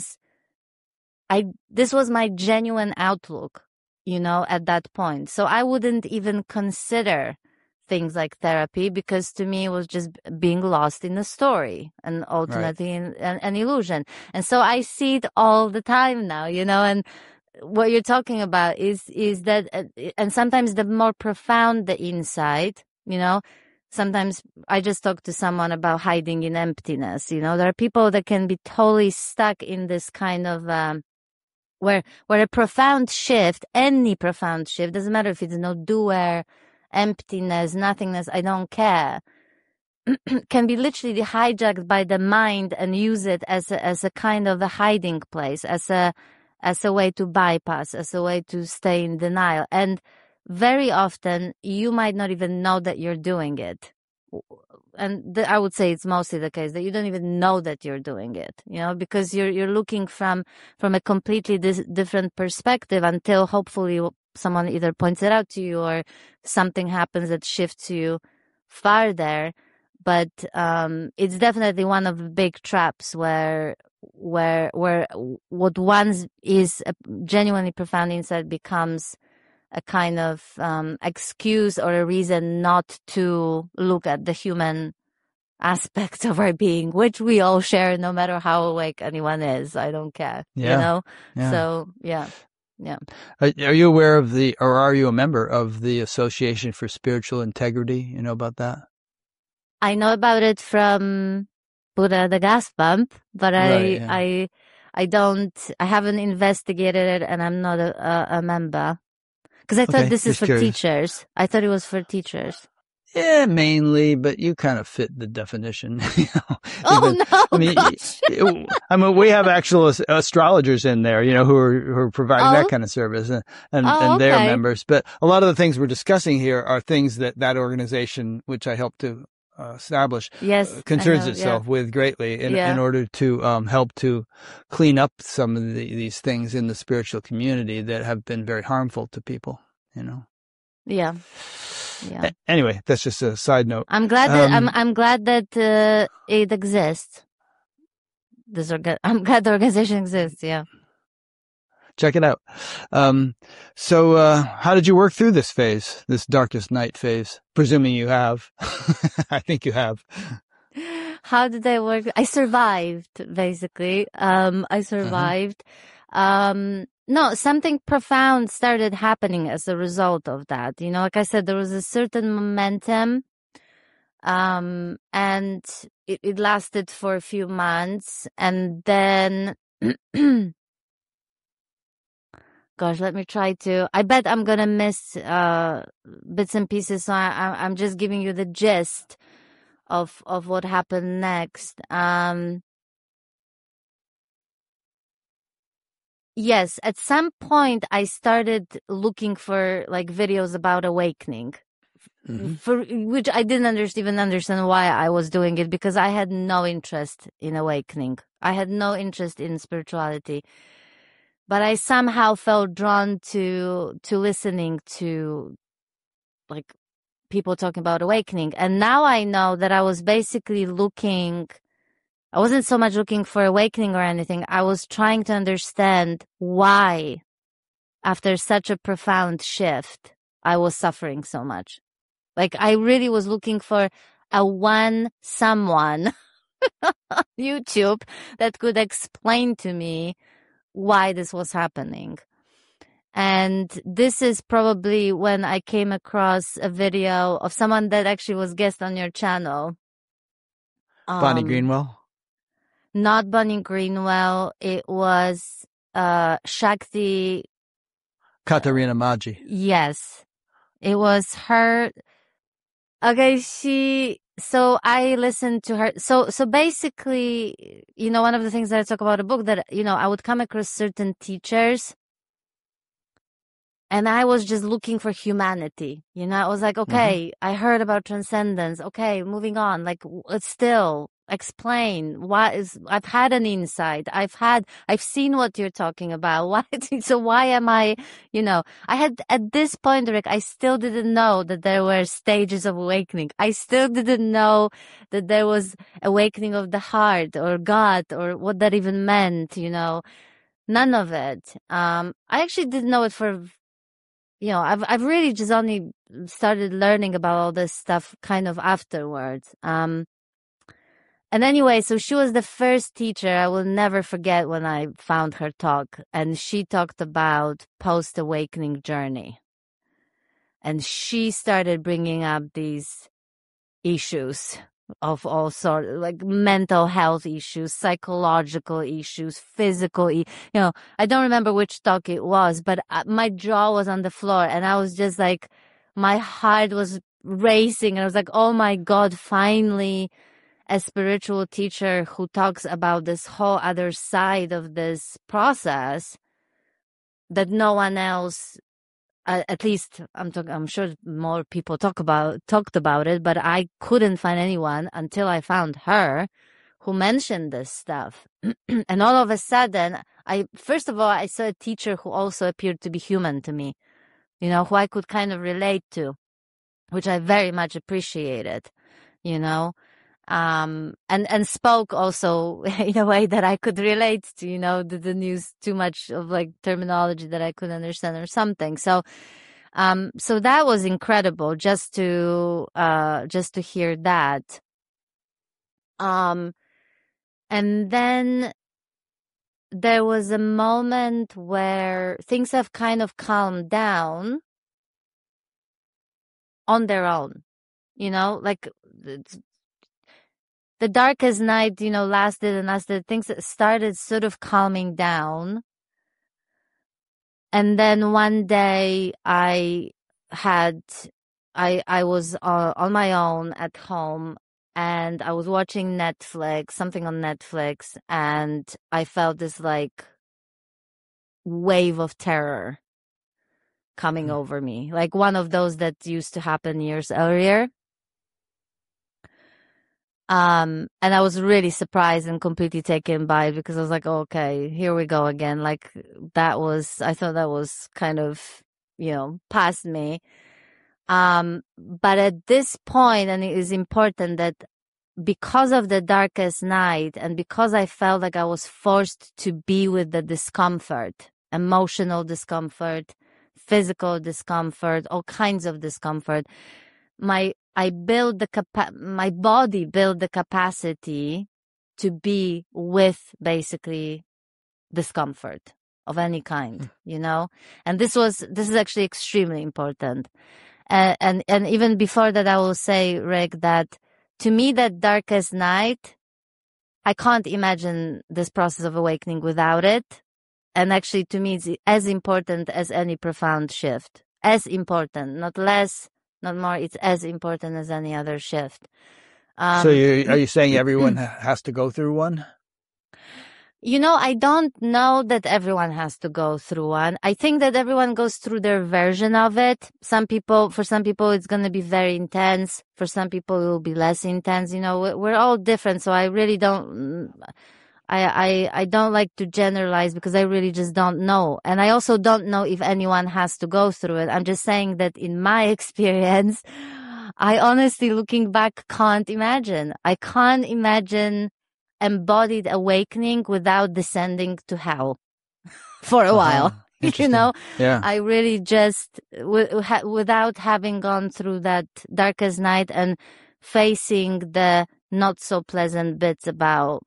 this was my genuine outlook, at that point. So I wouldn't even consider things like therapy, because to me it was just being lost in the story and ultimately an illusion. And so I see it all the time now, and what you're talking about is that, and sometimes the more profound the insight, sometimes I just talked to someone about hiding in emptiness. There are people that can be totally stuck in this kind of, where a profound shift, any profound shift, doesn't matter if it's no doer, emptiness, nothingness, I don't care, can be literally hijacked by the mind and use it as a kind of a hiding place, as a way to bypass, as a way to stay in denial. And very often you might not even know that you're doing it. And I would say it's mostly the case that you don't even know that you're doing it, because you're looking from a completely different perspective, until hopefully someone either points it out to you or something happens that shifts you farther. But it's definitely one of the big traps where what once is a genuinely profound insight becomes a kind of excuse or a reason not to look at the human aspects of our being, which we all share, no matter how awake anyone is. I don't care, Yeah. So, yeah. Are you aware of or are you a member of the Association for Spiritual Integrity? You know about that? I know about it from Buddha the Gas Pump, but I haven't investigated it, and I'm not a member. Because I thought this is for teachers. I thought it was for teachers. Yeah, mainly, but you kind of fit the definition. Oh no, I mean, gosh. we have actual astrologers in there, who are providing that kind of service, and they're okay. members. But a lot of the things we're discussing here are things that organization, which I helped to establish, Yes, I concerns know. Yeah. itself with greatly in Yeah. order to help to clean up some of these things in the spiritual community that have been very harmful to people. Yeah. Yeah. Anyway, that's just a side note. I'm glad that I'm glad that it exists. I'm glad the organization exists. Yeah. Check it out. So how did you work through this phase, this darkest night phase? Presuming you have. I think you have. How did I work? I survived, basically. I survived. No, something profound started happening as a result of that. Like I said, there was a certain momentum. And it lasted for a few months. And then, gosh, let me try to, I bet I'm going to miss, bits and pieces. So I'm just giving you the gist of what happened next. Yes, at some point I started looking for like videos about awakening, for which I didn't even understand why I was doing it, because I had no interest in awakening. I had no interest in spirituality, but I somehow felt drawn to listening to like people talking about awakening. And now I know that I was basically I wasn't so much looking for awakening or anything. I was trying to understand why, after such a profound shift, I was suffering so much. Like, I really was looking for someone on YouTube that could explain to me why this was happening. And this is probably when I came across a video of someone that actually was guest on your channel. Bonnie Greenwell? Not Bonnie Greenwell. It was Shakti Katarina Maggi. Yes. It was her. Okay, so I listened to her. So basically, one of the things that I talk about in the book, that, I would come across certain teachers and I was just looking for humanity. I was like, okay, I heard about transcendence. Okay, moving on. Like, still explain I've had an insight. I've seen what you're talking about. Why am I had, at this point, Rick, I still didn't know that there were stages of awakening. I still didn't know that there was awakening of the heart or God or what that even meant, none of it. I actually didn't know it for, I've really just only started learning about all this stuff kind of afterwards. And anyway, so she was the first teacher. I will never forget when I found her talk, and she talked about post-awakening journey. And she started bringing up these issues of all sorts, like mental health issues, psychological issues, physical, I don't remember which talk it was, but my jaw was on the floor and I was just like, my heart was racing. And I was like, oh my God, finally a spiritual teacher who talks about this whole other side of this process that no one else, at least I'm sure more people talked about it, but I couldn't find anyone until I found her who mentioned this stuff. And all of a sudden, first of all, I saw a teacher who also appeared to be human to me, who I could kind of relate to, which I very much appreciated, and spoke also in a way that I could relate to, the news, too much of like terminology that I couldn't understand or something. So that was incredible just to hear that. And then there was a moment where things have kind of calmed down on their own, like the darkest night, lasted and lasted. Things started sort of calming down. And then one day I had I was on my own at home, and I was watching something on Netflix, and I felt this like wave of terror coming over me, like one of those that used to happen years earlier. And I was really surprised and completely taken by it, because I was like, oh, okay, here we go again. Like I thought that was kind of, past me. But at this point, and it is important that because of the darkest night, and because I felt like I was forced to be with the discomfort, emotional discomfort, physical discomfort, all kinds of discomfort, my body built the capacity to be with basically discomfort of any kind, and this is actually extremely important. And even before that, I will say, Rick, that to me, that darkest night, I can't imagine this process of awakening without it. And actually, to me, it's as important as any profound shift. As important, not less, not more. It's as important as any other shift. So are you saying everyone has to go through one? I don't know that everyone has to go through one. I think that everyone goes through their version of it. For some people, it's going to be very intense. For some people, it will be less intense. We're all different. So I really don't, I don't like to generalize, because I really just don't know. And I also don't know if anyone has to go through it. I'm just saying that in my experience, I honestly, looking back, can't imagine. I can't imagine embodied awakening without descending to hell for a while. Yeah. I really just, without having gone through that darkest night and facing the not so pleasant bits about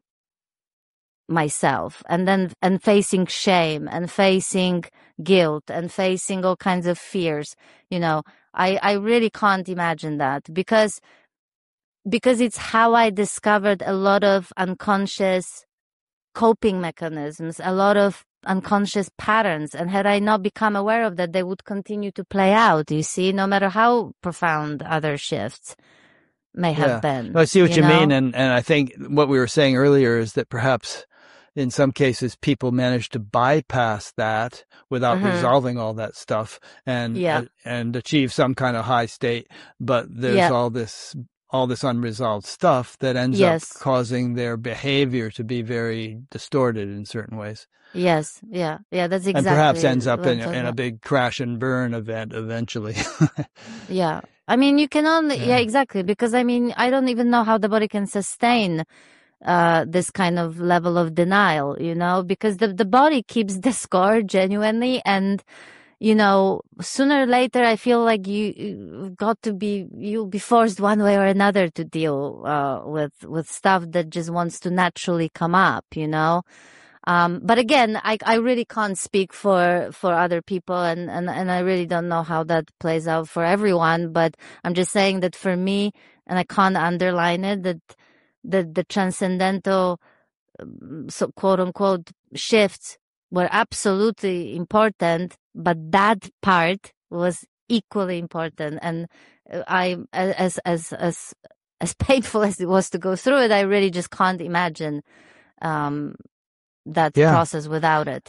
myself, and facing shame, and facing guilt, and facing all kinds of fears, I really can't imagine that, because it's how I discovered a lot of unconscious coping mechanisms, a lot of unconscious patterns. And had I not become aware of that, they would continue to play out, you see, no matter how profound other shifts may have been. I see what you mean. And I think what we were saying earlier is that perhaps in some cases people manage to bypass that without resolving all that stuff and achieve some kind of high state. But there's all this unresolved stuff that ends up causing their behavior to be very distorted in certain ways. Yes. Yeah. Yeah. That's exactly. And perhaps ends up in a big crash and burn event eventually. Yeah. I mean, you can only, exactly. Because I mean, I don't even know how the body can sustain this kind of level of denial, because the body keeps the score genuinely. And, sooner or later, I feel like you'll be forced one way or another to deal with stuff that just wants to naturally come up, But again, I really can't speak for other people, and I really don't know how that plays out for everyone. But I'm just saying that for me, and I can't underline it, that the transcendental, so quote unquote, shifts were absolutely important, but that part was equally important. And I, as painful as it was to go through it, I really just can't imagine that process without it,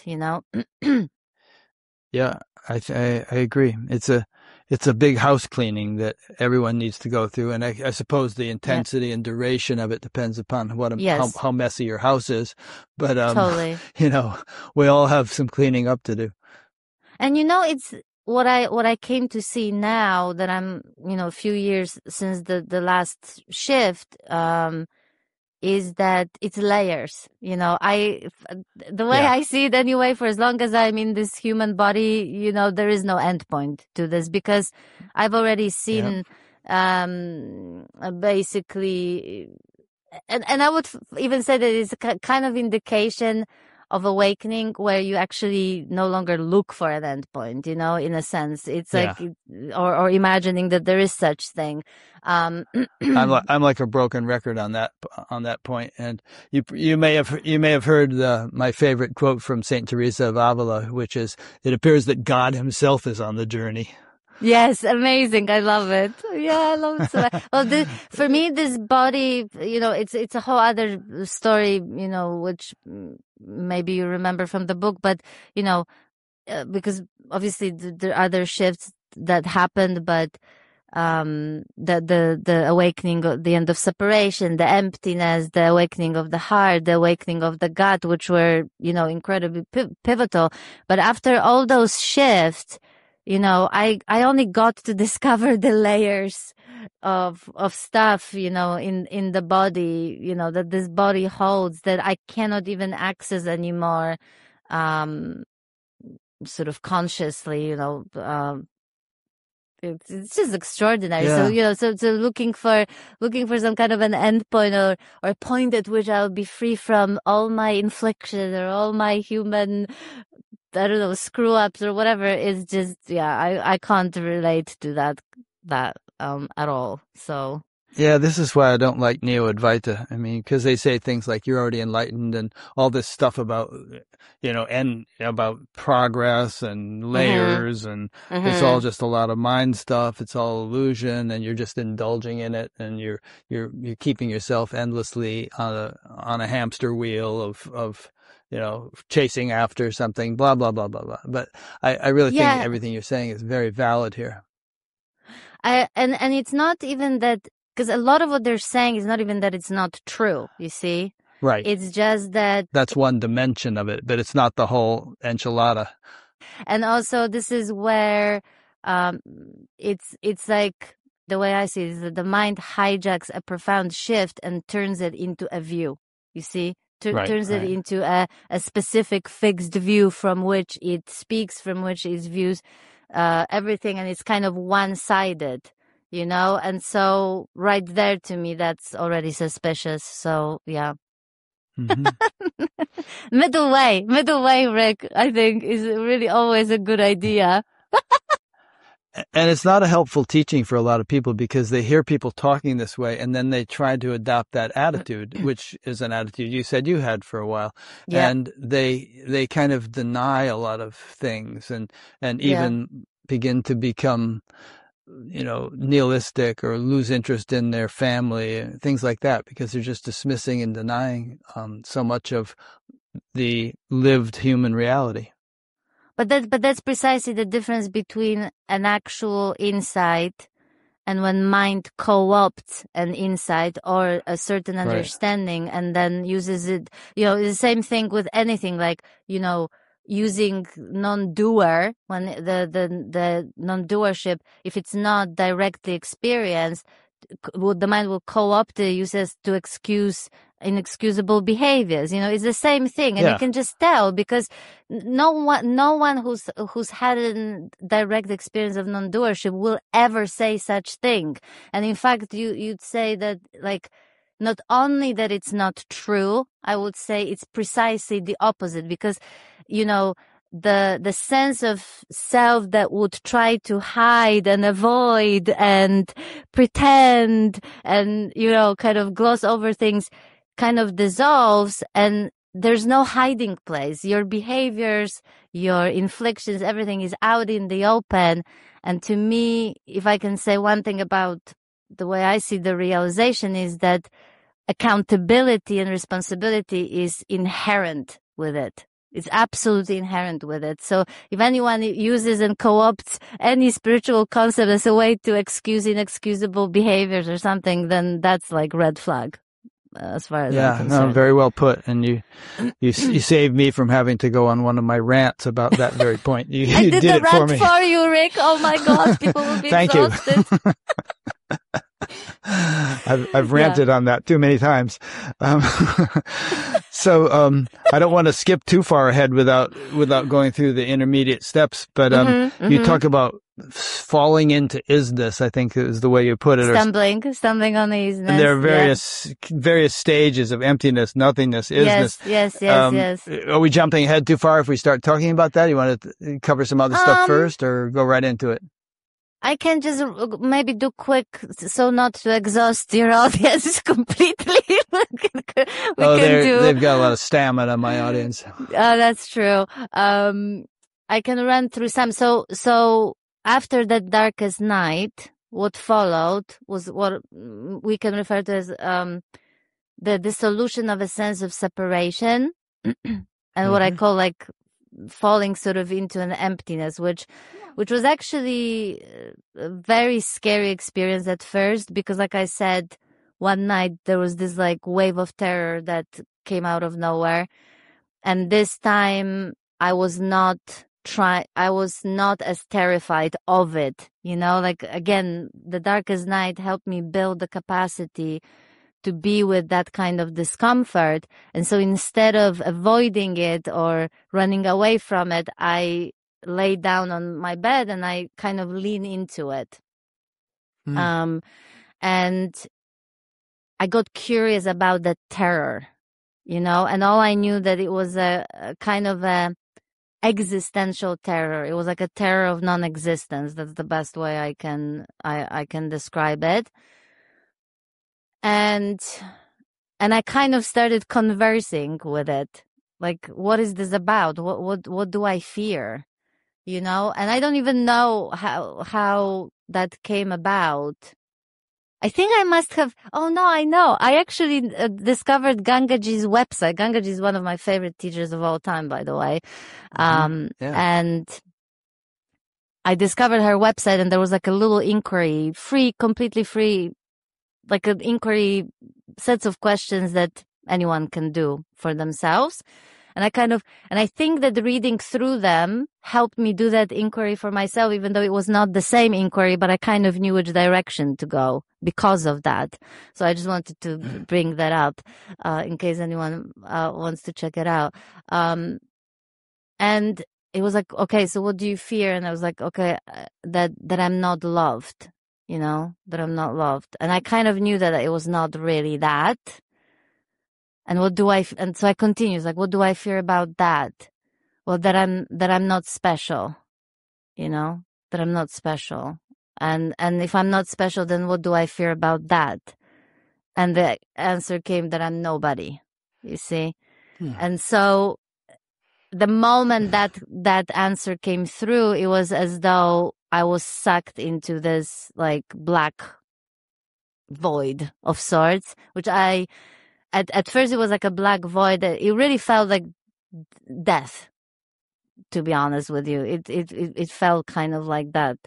Yeah, I agree. It's a big house cleaning that everyone needs to go through, and I suppose the intensity and duration of it depends upon how messy your house is. But totally. We all have some cleaning up to do. And it's what I came to see now that I'm a few years since the last shift. Is that it's layers, the way I see it anyway, for as long as I'm in this human body, there is no end point to this, because I've already seen, basically, and I would even say that it's a kind of indication of awakening where you actually no longer look for an end point, in a sense. It's like, or imagining that there is such thing. I'm like a broken record on that point. And you may have heard my favorite quote from Saint Teresa of Avila, which is, "It appears that God himself is on the journey." Yes, amazing. I love it. Yeah, I love it so much. Well, for me, this body, it's a whole other story, which maybe you remember from the book, but, because obviously there are other shifts that happened, but the awakening of the end of separation, the emptiness, the awakening of the heart, the awakening of the gut, which were, incredibly pivotal. But after all those shifts, I only got to discover the layers of stuff, in the body, that this body holds that I cannot even access anymore, sort of consciously, it's just extraordinary. So, Yeah. so looking for some kind of an endpoint or a point at which I'll be free from all my infliction or all my human, I don't know, screw ups or whatever is just, I can't relate to that, at all. So. Yeah, this is why I don't like Neo-Advaita. I mean, because they say things like you're already enlightened and all this stuff about, and about progress and layers, and it's all just a lot of mind stuff. It's all illusion, and you're just indulging in it, and you're keeping yourself endlessly on a hamster wheel of chasing after something, blah blah blah blah blah. But I really think everything you're saying is very valid here. And it's not even that. Because a lot of what they're saying is not even that it's not true, you see? Right. It's just that... That's one dimension of it, but it's not the whole enchilada. And also, this is where it's like, the way I see it is that the mind hijacks a profound shift and turns it into a view, you see? Turns it into a specific fixed view from which it speaks, from which it views everything, and it's kind of one-sided. And so right there to me, that's already suspicious. So, yeah. Middle way, Rick, I think is really always a good idea. And it's not a helpful teaching for a lot of people because they hear people talking this way and then they try to adopt that attitude, which is an attitude you said you had for a while. Yeah. And they kind of deny a lot of things and even begin to become, nihilistic or lose interest in their family and things like that because they're just dismissing and denying so much of the lived human reality. But that's precisely the difference between an actual insight and when mind co-opts an insight or a certain understanding and then uses it. It's the same thing with anything like, using non-doer, when the non-doership, if it's not directly experienced, the mind will co-opt the uses to excuse inexcusable behaviors. It's the same thing, and you can just tell because no one who's had a direct experience of non-doership will ever say such thing. And in fact, you'd say that, like, not only that it's not true, I would say it's precisely the opposite because, the sense of self that would try to hide and avoid and pretend and, kind of gloss over things kind of dissolves and there's no hiding place. Your behaviors, your inflictions, everything is out in the open. And to me, if I can say one thing about the way I see the realization is that accountability and responsibility is inherent with it. It's absolutely inherent with it. So if anyone uses and co-opts any spiritual concept as a way to excuse inexcusable behaviors or something, then that's like red flag. As far as I'm concerned. Very well put. And you saved me from having to go on one of my rants about that very point. You I did the it rant for me. For you, Rick. Oh my God, people will be Thank exhausted. You. I've ranted on that too many times. So I don't want to skip too far ahead without going through the intermediate steps. But you talk about falling into isness, I think is the way you put it. Stumbling on the isness. And there are various stages of emptiness, nothingness, isness. Yes. Are we jumping ahead too far if we start talking about that? You want to cover some other stuff first or go right into it? I can just maybe do quick so not to exhaust your audience completely. They've got a lot of stamina, my audience. That's true. I can run through some. So after that darkest night, what followed was what we can refer to as the dissolution of a sense of separation, and what I call like falling sort of into an emptiness, which was actually a very scary experience at first, because like I said, one night there was this like wave of terror that came out of nowhere. And this time I was not as terrified of it, like again, the darkest night helped me build the capacity to be with that kind of discomfort. And so instead of avoiding it or running away from it, I lay down on my bed and I kind of lean into it. And I got curious about the terror, and all I knew that it was a kind of a existential terror. It was like a terror of non-existence. That's the best way I can describe it. And I kind of started conversing with it. Like, what is this about? What do I fear? And I don't even know how that came about. I think I must have. Oh no, I know. I actually discovered Gangaji's website. Gangaji is one of my favorite teachers of all time, by the way. And I discovered her website, and there was like a little inquiry, completely free, like an inquiry sets of questions that anyone can do for themselves. And I think that reading through them helped me do that inquiry for myself, even though it was not the same inquiry, but I kind of knew which direction to go because of that. So I just wanted to bring that up, in case anyone, wants to check it out. And it was like, okay, so what do you fear? And I was like, okay, that I'm not loved, that I'm not loved. And I kind of knew that it was not really that. And and so I continue, like, what do I fear about that? Well, that I'm not special, that I'm not special. And if I'm not special, then what do I fear about that? And the answer came that I'm nobody, you see? And so the moment that answer came through, it was as though I was sucked into this like black void of sorts, which at first it was like a black void. It really felt like death, to be honest with you. It felt kind of like that.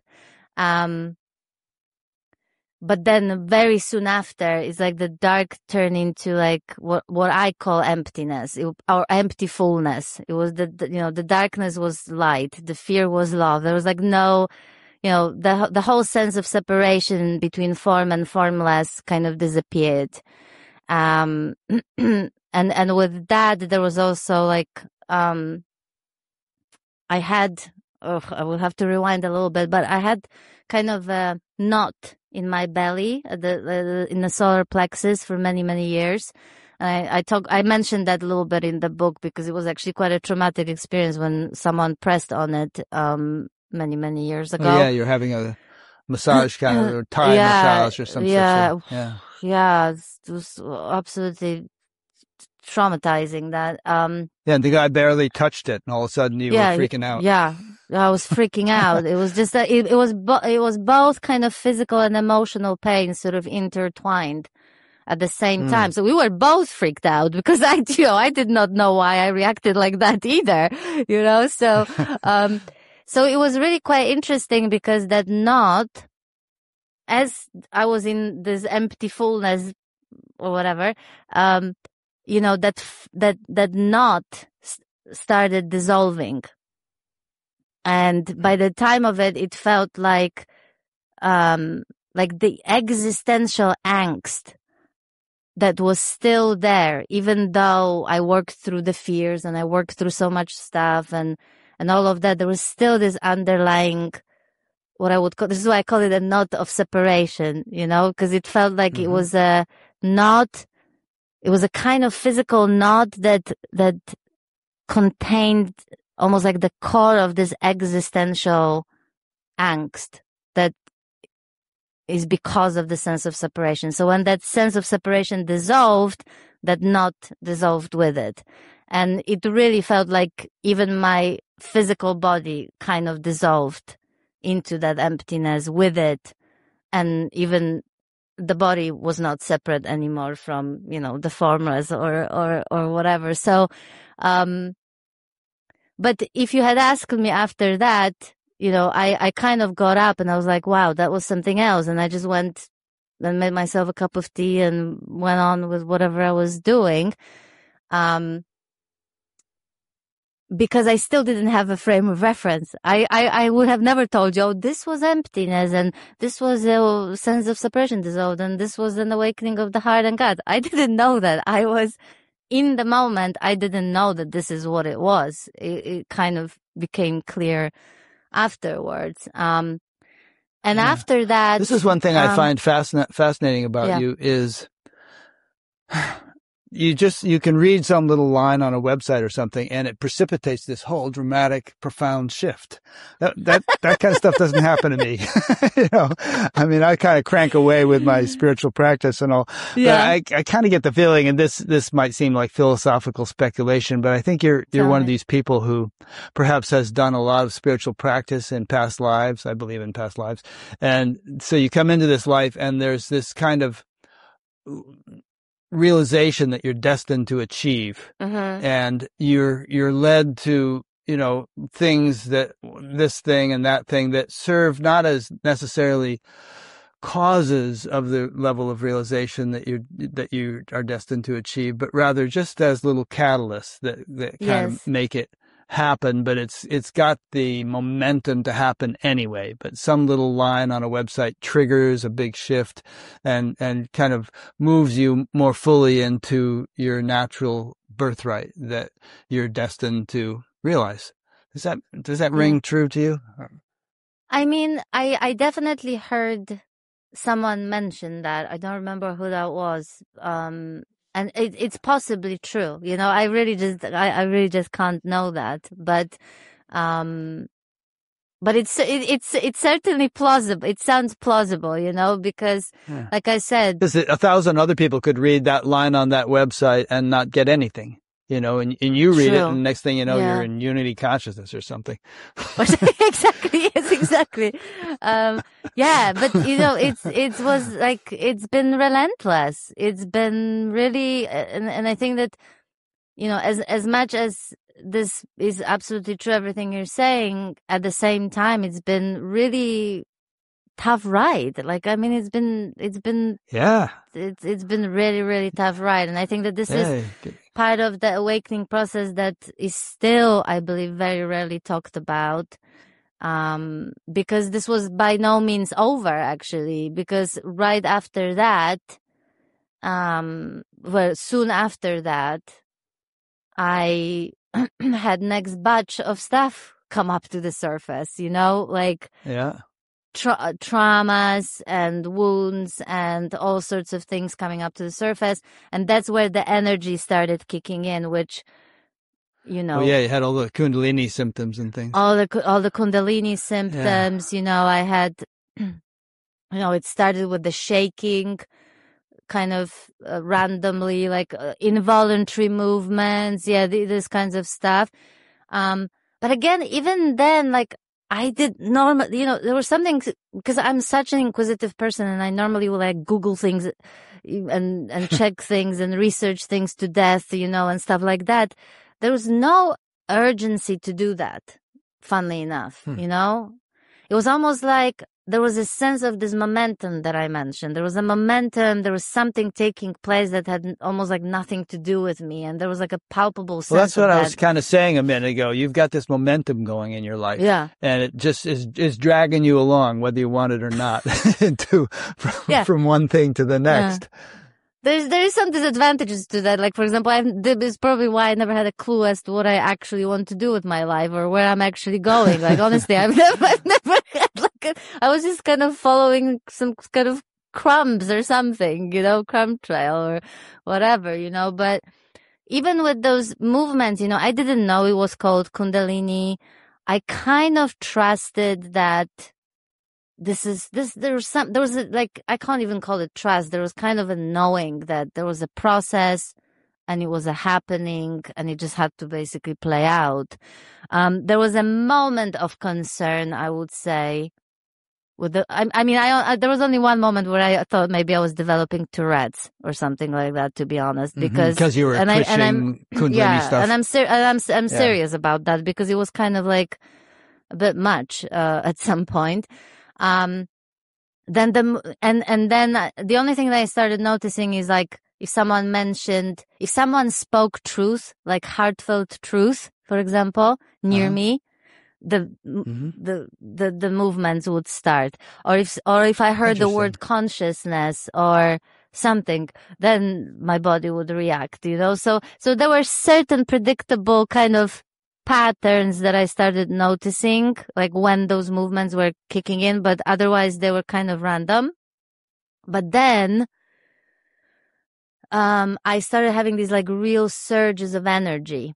But then very soon after, it's like the dark turned into like what I call emptiness, or empty fullness. It was the darkness was light, the fear was love. There was like no, the whole sense of separation between form and formless kind of disappeared. And with that, there was also like, I will have to rewind a little bit, but I had kind of a knot in my belly, in the solar plexus for many, many years. And I mentioned that a little bit in the book because it was actually quite a traumatic experience when someone pressed on it, many, many years ago. Oh, yeah, you're having a massage kind of, or Thai massage or something. Yeah, it was absolutely traumatizing that. Yeah, and the guy barely touched it, and all of a sudden you were freaking out. Yeah, I was freaking out. It was just that it was both kind of physical and emotional pain sort of intertwined at the same time. So we were both freaked out because I did not know why I reacted like that either, so, so it was really quite interesting because that knot, as I was in this empty fullness or whatever, that knot started dissolving. And by the time of it, it felt like the existential angst that was still there, even though I worked through the fears and I worked through so much stuff and all of that, there was still this underlying, what I would call, this is why I call it a knot of separation, because it felt like it was a knot. It was a kind of physical knot that contained almost like the core of this existential angst that is because of the sense of separation. So when that sense of separation dissolved, that knot dissolved with it. And it really felt like even my physical body kind of dissolved into that emptiness with it. And even the body was not separate anymore from, the formless or whatever. So, but if you had asked me after that, I kind of got up and I was like, wow, that was something else. And I just went and made myself a cup of tea and went on with whatever I was doing. Because I still didn't have a frame of reference. I would have never told you, oh, this was emptiness and this was a sense of separation dissolved and this was an awakening of the heart and God. I didn't know that. I was in the moment. I didn't know that this is what it was. It kind of became clear afterwards. And after that, this is one thing I find fascinating about you is you can read some little line on a website or something and it precipitates this whole dramatic, profound shift. That kind of stuff doesn't happen to me. I mean, I kind of crank away with my spiritual practice and all, but I kind of get the feeling, and this might seem like philosophical speculation, but I think you're one of these people who perhaps has done a lot of spiritual practice in past lives. I believe in past lives. And so you come into this life and there's this kind of realization that you're destined to achieve, and you're led to things, that this thing and that thing that serve not as necessarily causes of the level of realization that you are destined to achieve, but rather just as little catalysts that kind of make it happen. But it's got the momentum to happen anyway. But some little line on a website triggers a big shift and kind of moves you more fully into your natural birthright that you're destined to realize. Does that ring true to you? I mean, I definitely heard someone mention that. I don't remember who that was. And it's possibly true. I really just can't know that. But it's certainly plausible. It sounds plausible, because like I said, because 1,000 other people could read that line on that website and not get anything. And you read it, and the next thing you know, you're in unity consciousness or something. Exactly. Yes, exactly. But it was like, it's been relentless. It's been really, and I think that, as much as this is absolutely true, everything you're saying, at the same time, it's been really tough ride. Like, I mean, it's been really, really tough ride. And I think that this is part of the awakening process that is still, I believe, very rarely talked about. Because this was by no means over, actually, because right after that, soon after that, I had next batch of stuff come up to the surface, traumas and wounds and all sorts of things coming up to the surface. And that's where the energy started kicking in, which, you had all the Kundalini symptoms and things. All the Kundalini symptoms, I had, it started with the shaking, kind of randomly, like involuntary movements. This kinds of stuff. But again, even then, like, I did normally, there was something, because I'm such an inquisitive person and I normally will like Google things and check things and research things to death, and stuff like that. There was no urgency to do that, funnily enough, It was almost like there was a sense of this momentum that I mentioned. There was a momentum, there was something taking place that had almost like nothing to do with me. And there was like a palpable sense. Well, that's what I was kind of saying a minute ago. You've got this momentum going in your life. Yeah. And it just is dragging you along, whether you want it or not, from one thing to the next. Yeah. There is some disadvantages to that. Like, for example, this is probably why I never had a clue as to what I actually want to do with my life or where I'm actually going. Like, honestly, I've never had I was just kind of following some kind of crumbs or something, crumb trail or whatever, but even with those movements, I didn't know it was called Kundalini. I kind of trusted that there was like, I can't even call it trust. There was kind of a knowing that there was a process and it was a happening, and it just had to basically play out. There was a moment of concern, I would say, with there was only one moment where I thought maybe I was developing Tourette's or something like that, to be honest, because you were pushing Kundalini stuff. And I'm serious about that, because it was kind of like a bit much at some point. Then the only thing that I started noticing is like if someone spoke truth, like heartfelt truth, for example, near me, the movements would start. Or if I heard the word consciousness or something, then my body would react, So there were certain predictable kind of patterns that I started noticing, like when those movements were kicking in, but otherwise they were kind of random. But then, I started having these like real surges of energy.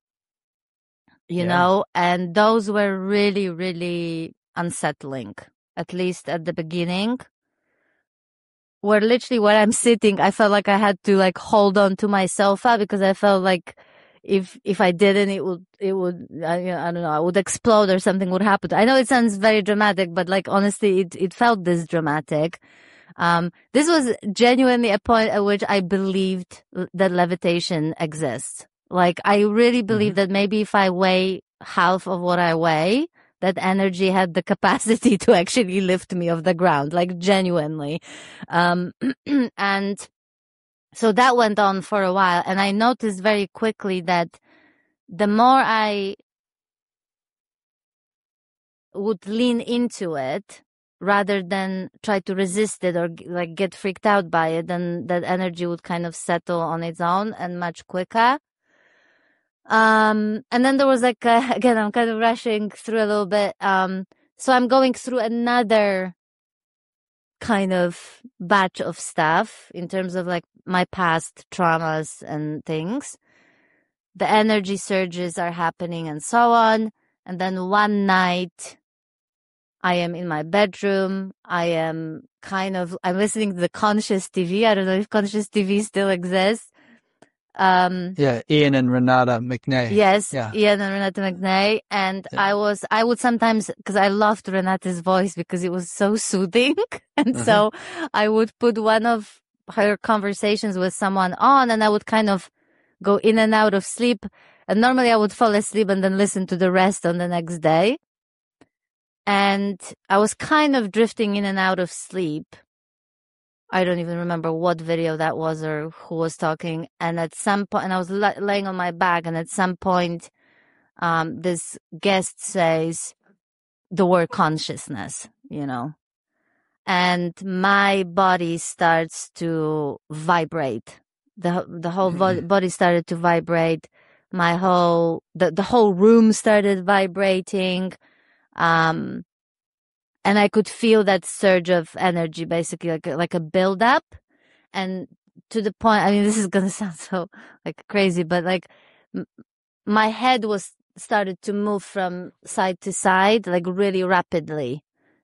And those were really, really unsettling, at least at the beginning, where literally where I'm sitting, I felt like I had to like hold on to my sofa, because I felt like if I didn't, it would, I don't know, I would explode or something would happen. I know it sounds very dramatic, but like honestly, it felt this dramatic. This was genuinely a point at which I believed that levitation exists. Like, I really believe that maybe if I weigh half of what I weigh, that energy had the capacity to actually lift me off the ground, like genuinely. And so that went on for a while. And I noticed very quickly that the more I would lean into it, rather than try to resist it or like get freaked out by it, then that energy would kind of settle on its own and much quicker. And then there was like, again, I'm kind of rushing through a little bit. So I'm going through another kind of batch of stuff in terms of like my past traumas and things. The energy surges are happening and so on. And then one night I am in my bedroom. I'm listening to the Conscious TV. I don't know if Conscious TV still exists. Ian and Renata McNay. Yes, yeah. Ian and Renata McNay. And I would sometimes, because I loved Renata's voice because it was so soothing. And so I would put one of her conversations with someone on, and I would kind of go in and out of sleep. And normally I would fall asleep and then listen to the rest on the next day. And I was kind of drifting in and out of sleep. I don't even remember what video that was or who was talking. And at some point, and I was laying on my back, and at some point, this guest says the word consciousness, and my body starts to vibrate. The whole body started to vibrate. The whole room started vibrating. And I could feel that surge of energy, basically like a build up, and to the point. I mean, this is gonna sound so like crazy, but like my head started to move from side to side, like really rapidly,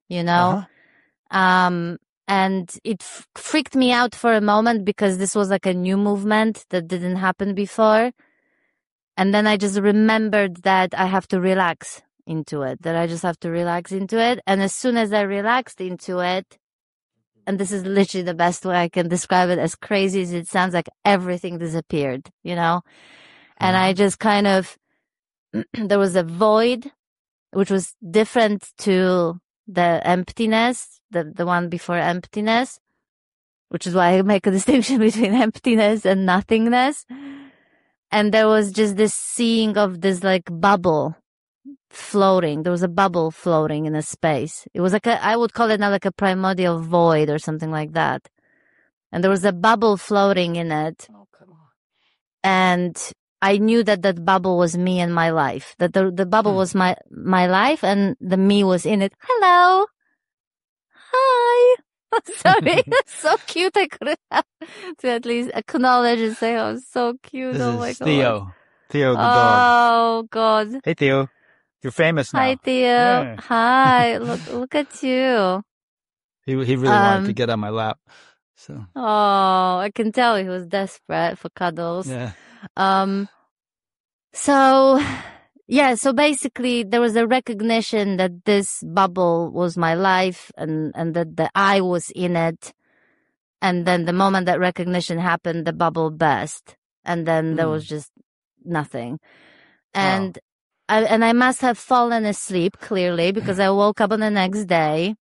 and it freaked me out for a moment because this was like a new movement that didn't happen before, and then I just remembered that I have to relax into it, that I just have to relax into it. And as soon as I relaxed into it, and this is literally the best way I can describe it, as crazy as it sounds, like everything disappeared, and I just kind of, there was a void, which was different to the emptiness, the one before emptiness, which is why I make a distinction between emptiness and nothingness. And there was just this seeing of this like bubble floating. There was a bubble floating in a space. It was like I would call it now like a primordial void or something like that. And there was a bubble floating in it. Oh, come on. And I knew that that bubble was me and my life. That the bubble was my life, and the me was in it. Hello. Hi. Sorry. So cute. I couldn't have to at least acknowledge and say, oh, so cute. This oh my is God. Theo. Theo the dog. Oh God. Hey Theo. You're famous now. Hi, Theo. Yeah. Hi. Look at you. He really wanted to get on my lap. So. Oh, I can tell he was desperate for cuddles. Yeah. So, yeah, so basically there was a recognition that this bubble was my life and that I was in it. And then the moment that recognition happened, the bubble burst. And then there was just nothing. And I must have fallen asleep clearly because I woke up on the next day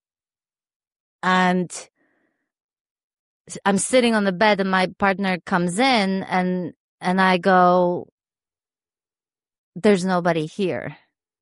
and I'm sitting on the bed and my partner comes in and I go, there's nobody here.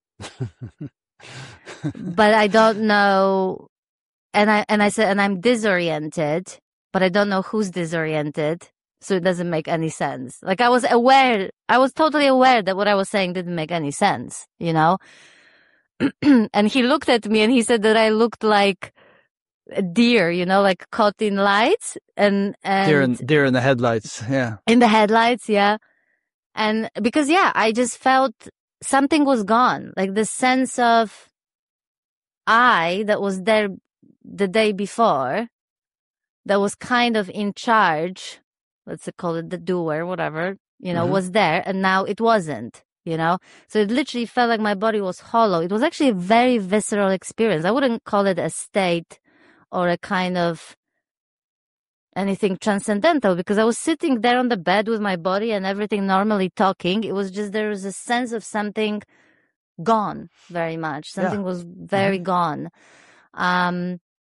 But I don't know. And I said, and I'm disoriented, but I don't know who's disoriented. So it doesn't make any sense. Like I was totally aware that what I was saying didn't make any sense, you know? And he looked at me and he said that I looked like a deer, you know, like caught in lights and deer in the headlights. Yeah. In the headlights. Yeah. And because, yeah, I just felt something was gone. Like the sense of I that was there the day before, that was kind of in charge, let's call it the doer, whatever, you know, was there. And now it wasn't, you know? So it literally felt like my body was hollow. It was actually a very visceral experience. I wouldn't call it a state or a kind of anything transcendental because I was sitting there on the bed with my body and everything normally talking. It was just, there was a sense of something gone very much. Something was very gone. And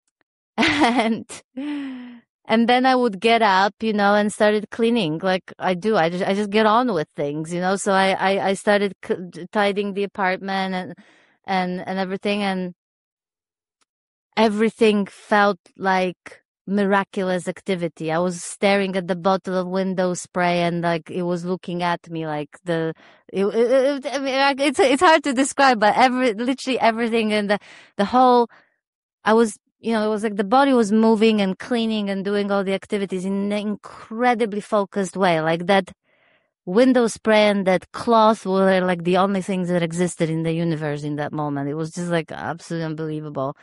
then I would get up, you know, and started cleaning like I do. I just get on with things, you know. So I started tidying the apartment and everything, and everything felt like miraculous activity. I was staring at the bottle of window spray and like it was looking at me like I mean, it's hard to describe, but literally everything and the whole, I was, you know, it was like the body was moving and cleaning and doing all the activities in an incredibly focused way. Like that window spray and that cloth were like the only things that existed in the universe in that moment. It was just like absolutely unbelievable.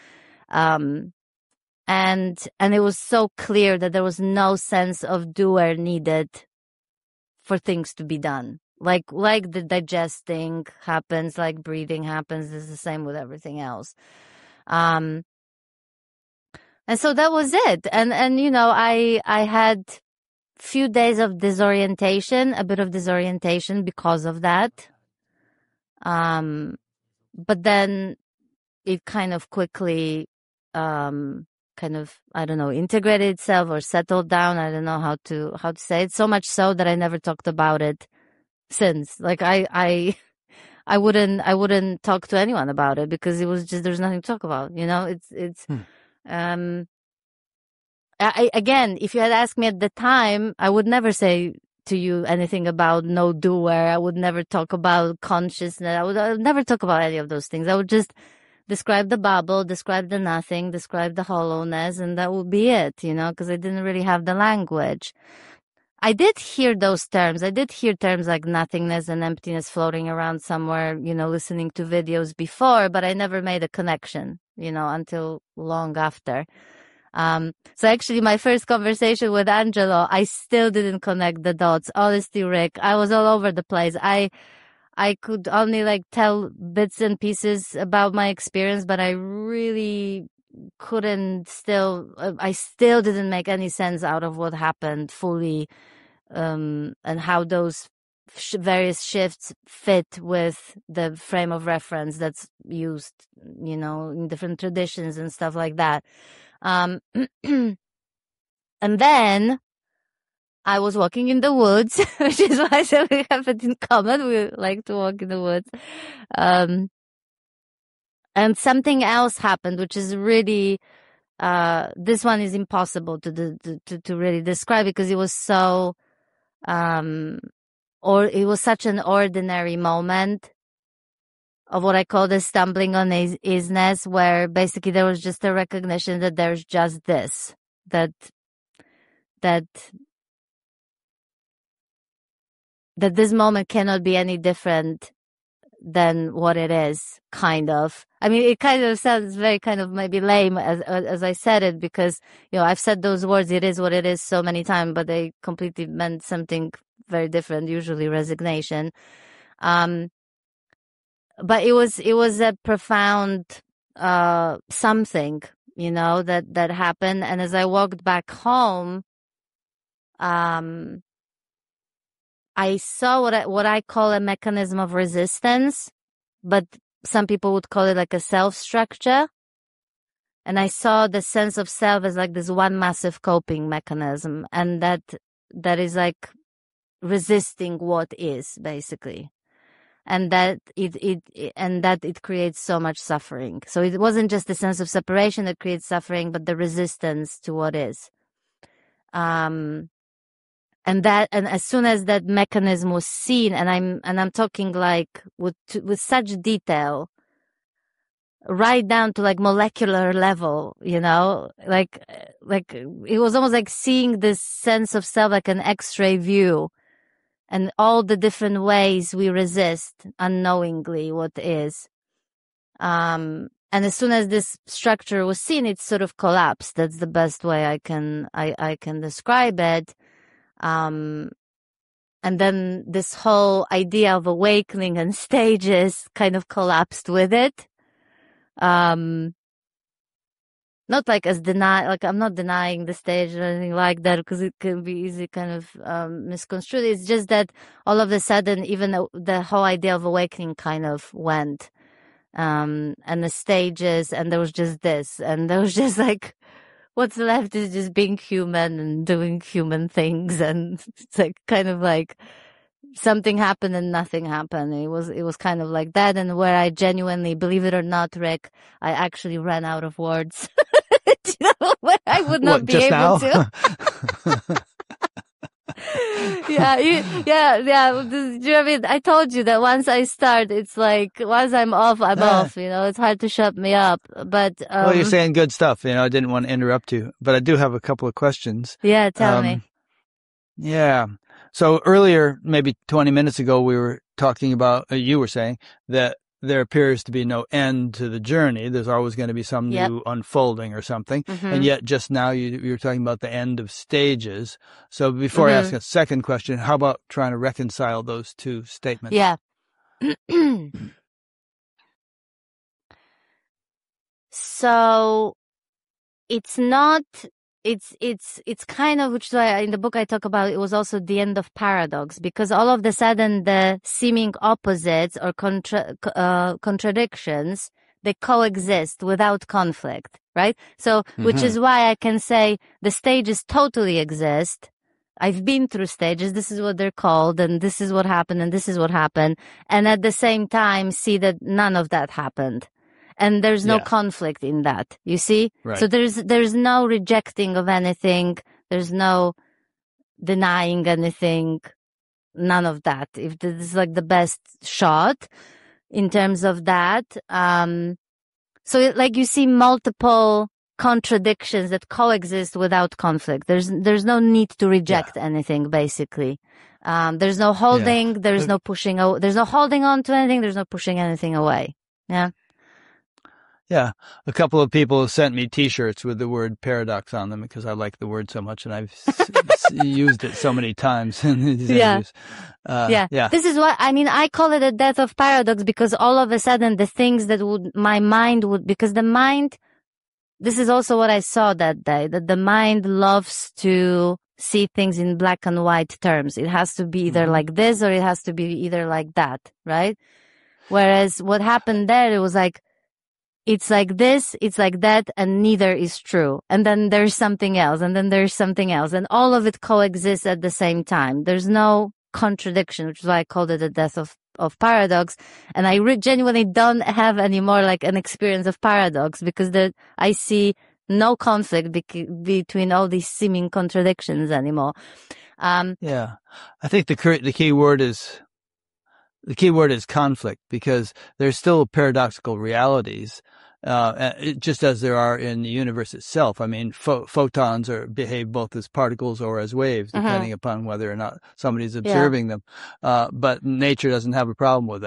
And it was so clear that there was no sense of doer needed for things to be done. Like the digesting happens, like breathing happens, it's the same with everything else. And so that was it. And you know, I had few days of disorientation, a bit of disorientation because of that. But then it kind of quickly, kind of, I don't know, integrated itself or settled down. I don't know how to say it. So much so that I never talked about it since. Like I wouldn't talk to anyone about it because it was just, there's nothing to talk about, you know. Again, if you had asked me at the time, I would never say to you anything about no doer. I would never talk about consciousness. I would never talk about any of those things. I would just describe the bubble, describe the nothing, describe the hollowness, and that would be it, you know, because I didn't really have the language. I did hear those terms. I did hear terms like nothingness and emptiness floating around somewhere, you know, listening to videos before, but I never made a connection, you know, until long after. So actually my first conversation with Angelo, I still didn't connect the dots. Honestly, Rick, I was all over the place. I could only like tell bits and pieces about my experience, but I really couldn't I still didn't make any sense out of what happened fully, and how those various shifts fit with the frame of reference that's used, you know, in different traditions and stuff like that. And then I was walking in the woods, which is why I said we have it in common. We like to walk in the woods. And something else happened, which is really, this one is impossible to really describe because it was so, or it was such an ordinary moment of what I call the stumbling on isness, where basically there was just a recognition that there's just this, that this moment cannot be any different than what it is, kind of. I mean, it kind of sounds very kind of maybe lame as I said it, because, I've said those words, it is what it is, so many times, but they completely meant something very different, usually resignation. But it was a profound, something, that happened. And as I walked back home, I saw what I call a mechanism of resistance, but some people would call it like a self structure. And I saw the sense of self as like this one massive coping mechanism, and that is like resisting what is, basically. And that it creates so much suffering. So it wasn't just the sense of separation that creates suffering, but the resistance to what is. And as soon as that mechanism was seen, and I'm talking like with such detail, right down to like molecular level, like it was almost like seeing this sense of self like an X-ray view, and all the different ways we resist unknowingly what is. And as soon as this structure was seen, it sort of collapsed. That's the best way I can describe it. And then this whole idea of awakening and stages kind of collapsed with it. Not like as like I'm not denying the stage or anything like that, because it can be easy kind of misconstrued. It's just that all of a sudden, even the whole idea of awakening kind of went, and the stages, and there was just this, and there was just like, what's left is just being human and doing human things. And it's like kind of like something happened and nothing happened. It was kind of like that. And where I genuinely, believe it or not, Rick, I actually ran out of words. Where I would not be able to. Yeah. Do you know what I mean? I told you that once I start, it's like, once I'm off, I'm off, it's hard to shut me up. But, well, you're saying good stuff. I didn't want to interrupt you, but I do have a couple of questions. Yeah. Tell me. Yeah. So earlier, maybe 20 minutes ago, we were talking about, you were saying that there appears to be no end to the journey. There's always going to be some new unfolding or something. Mm-hmm. And yet just now you were talking about the end of stages. So before I ask a second question, how about trying to reconcile those two statements? Yeah. So it's not, it's kind of, which is why in the book I talk about, it was also the end of paradox, because all of a sudden the seeming opposites or contradictions, they coexist without conflict, right? So, which is why I can say the stages totally exist. I've been through stages. This is what they're called, and this is what happened, and this is what happened. And at the same time, see that none of that happened. And there's no conflict in that, you see? Right. So there's no rejecting of anything. There's no denying anything. None of that. If this is like the best shot in terms of that. So like you see multiple contradictions that coexist without conflict. There's no need to reject anything, basically. There's no holding. There's no pushing. There's no holding on to anything. There's no pushing anything away. Yeah. Yeah. A couple of people have sent me t-shirts with the word paradox on them because I like the word so much and I've used it so many times in these interviews. Yeah. This is what, I mean, I call it a death of paradox, because all of a sudden the things that my mind would, because the mind, this is also what I saw that day, that the mind loves to see things in black and white terms. It has to be either like this or it has to be either like that, right? Whereas what happened there, it was like, it's like this, it's like that, and neither is true. And then there's something else, and then there's something else, and all of it coexists at the same time. There's no contradiction, which is why I called it a death of paradox. And I genuinely don't have any more like an experience of paradox, because I see no conflict between all these seeming contradictions anymore. I think the key word is conflict, because there's still paradoxical realities, just as there are in the universe itself. I mean, photons behave both as particles or as waves, depending upon whether or not somebody's observing them. But nature doesn't have a problem with that.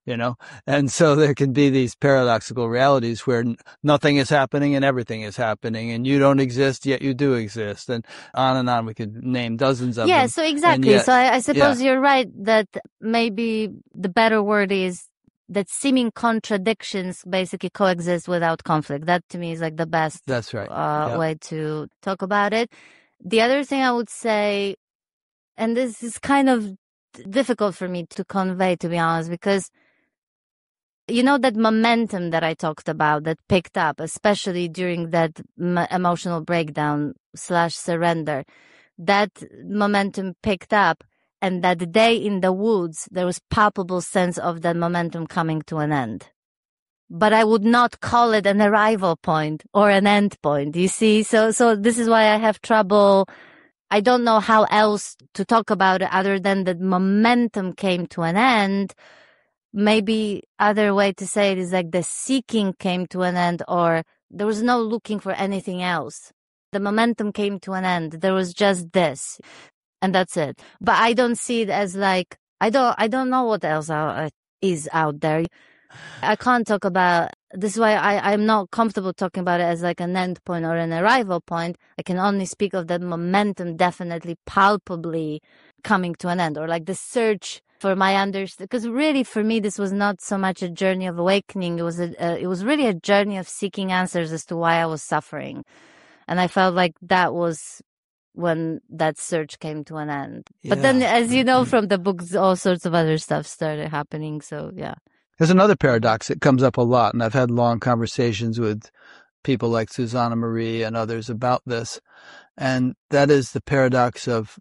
you know? And so there can be these paradoxical realities where nothing is happening and everything is happening, and you don't exist, yet you do exist. And on. We could name dozens of them. Yeah, so exactly. Yet, so I suppose you're right that maybe the better word is that seeming contradictions basically coexist without conflict. That to me is like the best That's right. way to talk about it. The other thing I would say, and this is kind of difficult for me to convey, to be honest, because you know that momentum that I talked about that picked up, especially during that emotional breakdown / surrender, that momentum picked up. And that day in the woods, there was palpable sense of that momentum coming to an end. But I would not call it an arrival point or an end point, you see? So this is why I have trouble. I don't know how else to talk about it other than that momentum came to an end. Maybe other way to say it is like the seeking came to an end, or there was no looking for anything else. The momentum came to an end. There was just this, and that's it. But I don't see it as like, I don't know what else is out there. I can't talk about, this is why I'm not comfortable talking about it as like an end point or an arrival point. I can only speak of that momentum definitely palpably coming to an end, or like the search for my understanding. Because really for me, this was not so much a journey of awakening. It was really a journey of seeking answers as to why I was suffering. And I felt like that was when that search came to an end. But then, as you know from the books, all sorts of other stuff started happening. So, yeah. There's another paradox that comes up a lot, and I've had long conversations with people like Susanna Marie and others about this, and that is the paradox of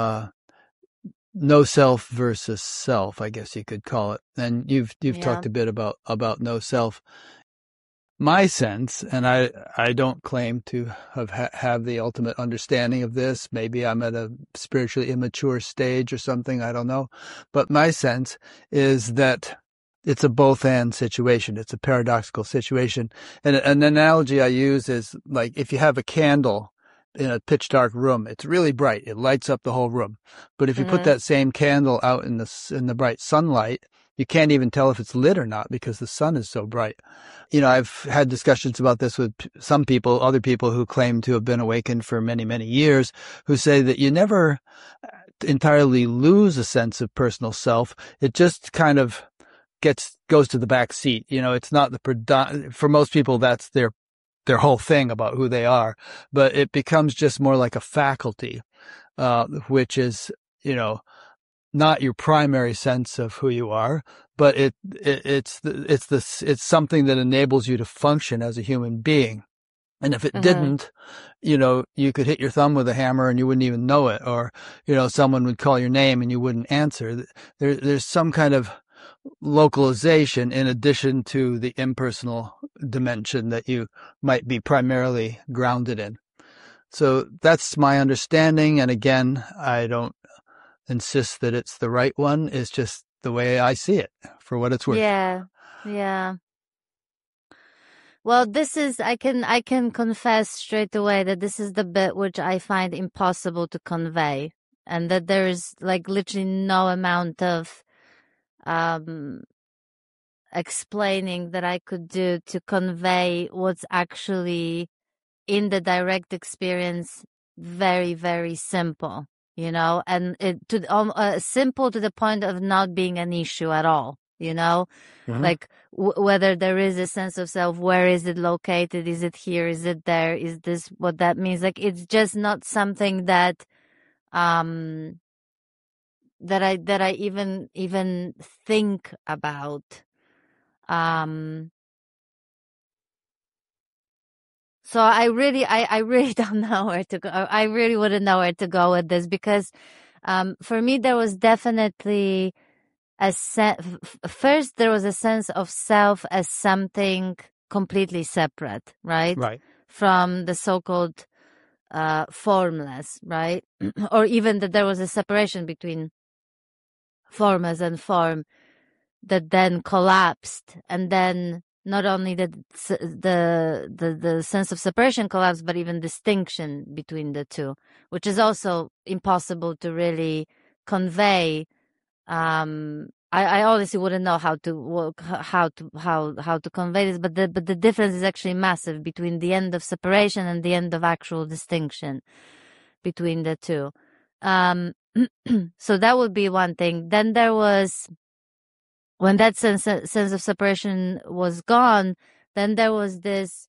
no self versus self, I guess you could call it. And you've talked a bit about no self. My sense, and I don't claim to have the ultimate understanding of this. Maybe I'm at a spiritually immature stage or something. I don't know. But my sense is that it's a both-and situation. It's a paradoxical situation. And an analogy I use is like if you have a candle in a pitch dark room, it's really bright. It lights up the whole room. But if you put that same candle out in the bright sunlight, you can't even tell if it's lit or not because the sun is so bright. You know, I've had discussions about this with some people, other people who claim to have been awakened for many, many years, who say that you never entirely lose a sense of personal self. It just kind of goes to the back seat. You know, it's not for most people, that's their whole thing about who they are, but it becomes just more like a faculty, which is, you know, not your primary sense of who you are, but it's something that enables you to function as a human being. And if it didn't, you know, you could hit your thumb with a hammer and you wouldn't even know it, or, you know, someone would call your name and you wouldn't answer. There's some kind of localization in addition to the impersonal dimension that you might be primarily grounded in. So that's my understanding. And again, I don't insist that it's the right one. It's just the way I see it, for what it's worth. Yeah. Well, this is, I can confess straight away that this is the bit which I find impossible to convey, and that there's like literally no amount of explaining that I could do to convey what's actually in the direct experience. Very, very simple, you know, and simple to the point of not being an issue at all, you know, like whether there is a sense of self, where is it located? Is it here? Is it there? Is this what that means? Like, it's just not something that I even think about. So I really don't know where to go. I really wouldn't know where to go with this, because for me there was definitely first there was a sense of self as something completely separate, right? Right. From the so-called formless, right? Or even that there was a separation between formless and form that then collapsed, and then not only the sense of separation collapsed, but even distinction between the two, which is also impossible to really convey I honestly wouldn't know how to convey this, but the difference is actually massive between the end of separation and the end of actual distinction between the two. So that would be one thing. Then there was, when that sense of separation was gone, then there was this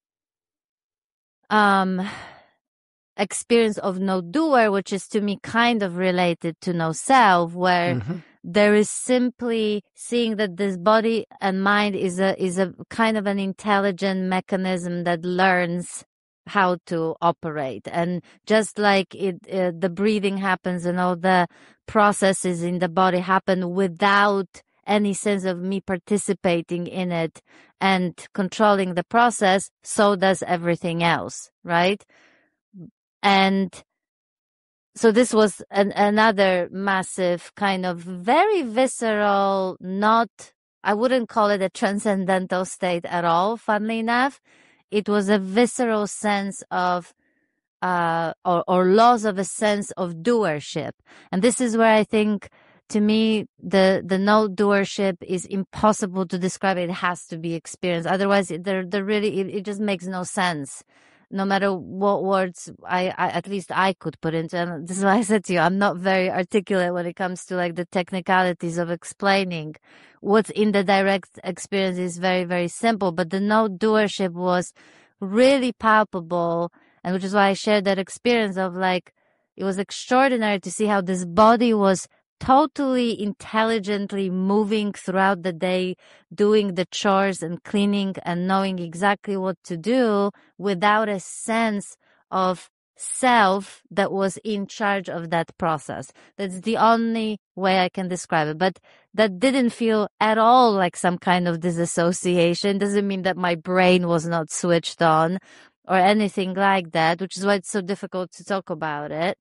experience of no doer, which is to me kind of related to no self, where there is simply seeing that this body and mind is a kind of an intelligent mechanism that learns how to operate. And just like the breathing happens and all the processes in the body happen without any sense of me participating in it and controlling the process, so does everything else, right? And so this was another massive kind of very visceral, I wouldn't call it a transcendental state at all, funnily enough. It was a visceral sense of, or loss of a sense of doership. And this is where I think, to me, the no doership is impossible to describe. It has to be experienced. Otherwise, it just makes no sense. No matter what words I at least I could put into. And this is why I said to you, I'm not very articulate when it comes to like the technicalities of explaining what's in the direct experience. Is very, very simple, but the no doership was really palpable. And which is why I shared that experience of like, it was extraordinary to see how this body was totally intelligently moving throughout the day, doing the chores and cleaning and knowing exactly what to do without a sense of self that was in charge of that process. That's the only way I can describe it. But that didn't feel at all like some kind of disassociation. Doesn't mean that my brain was not switched on or anything like that, which is why it's so difficult to talk about it.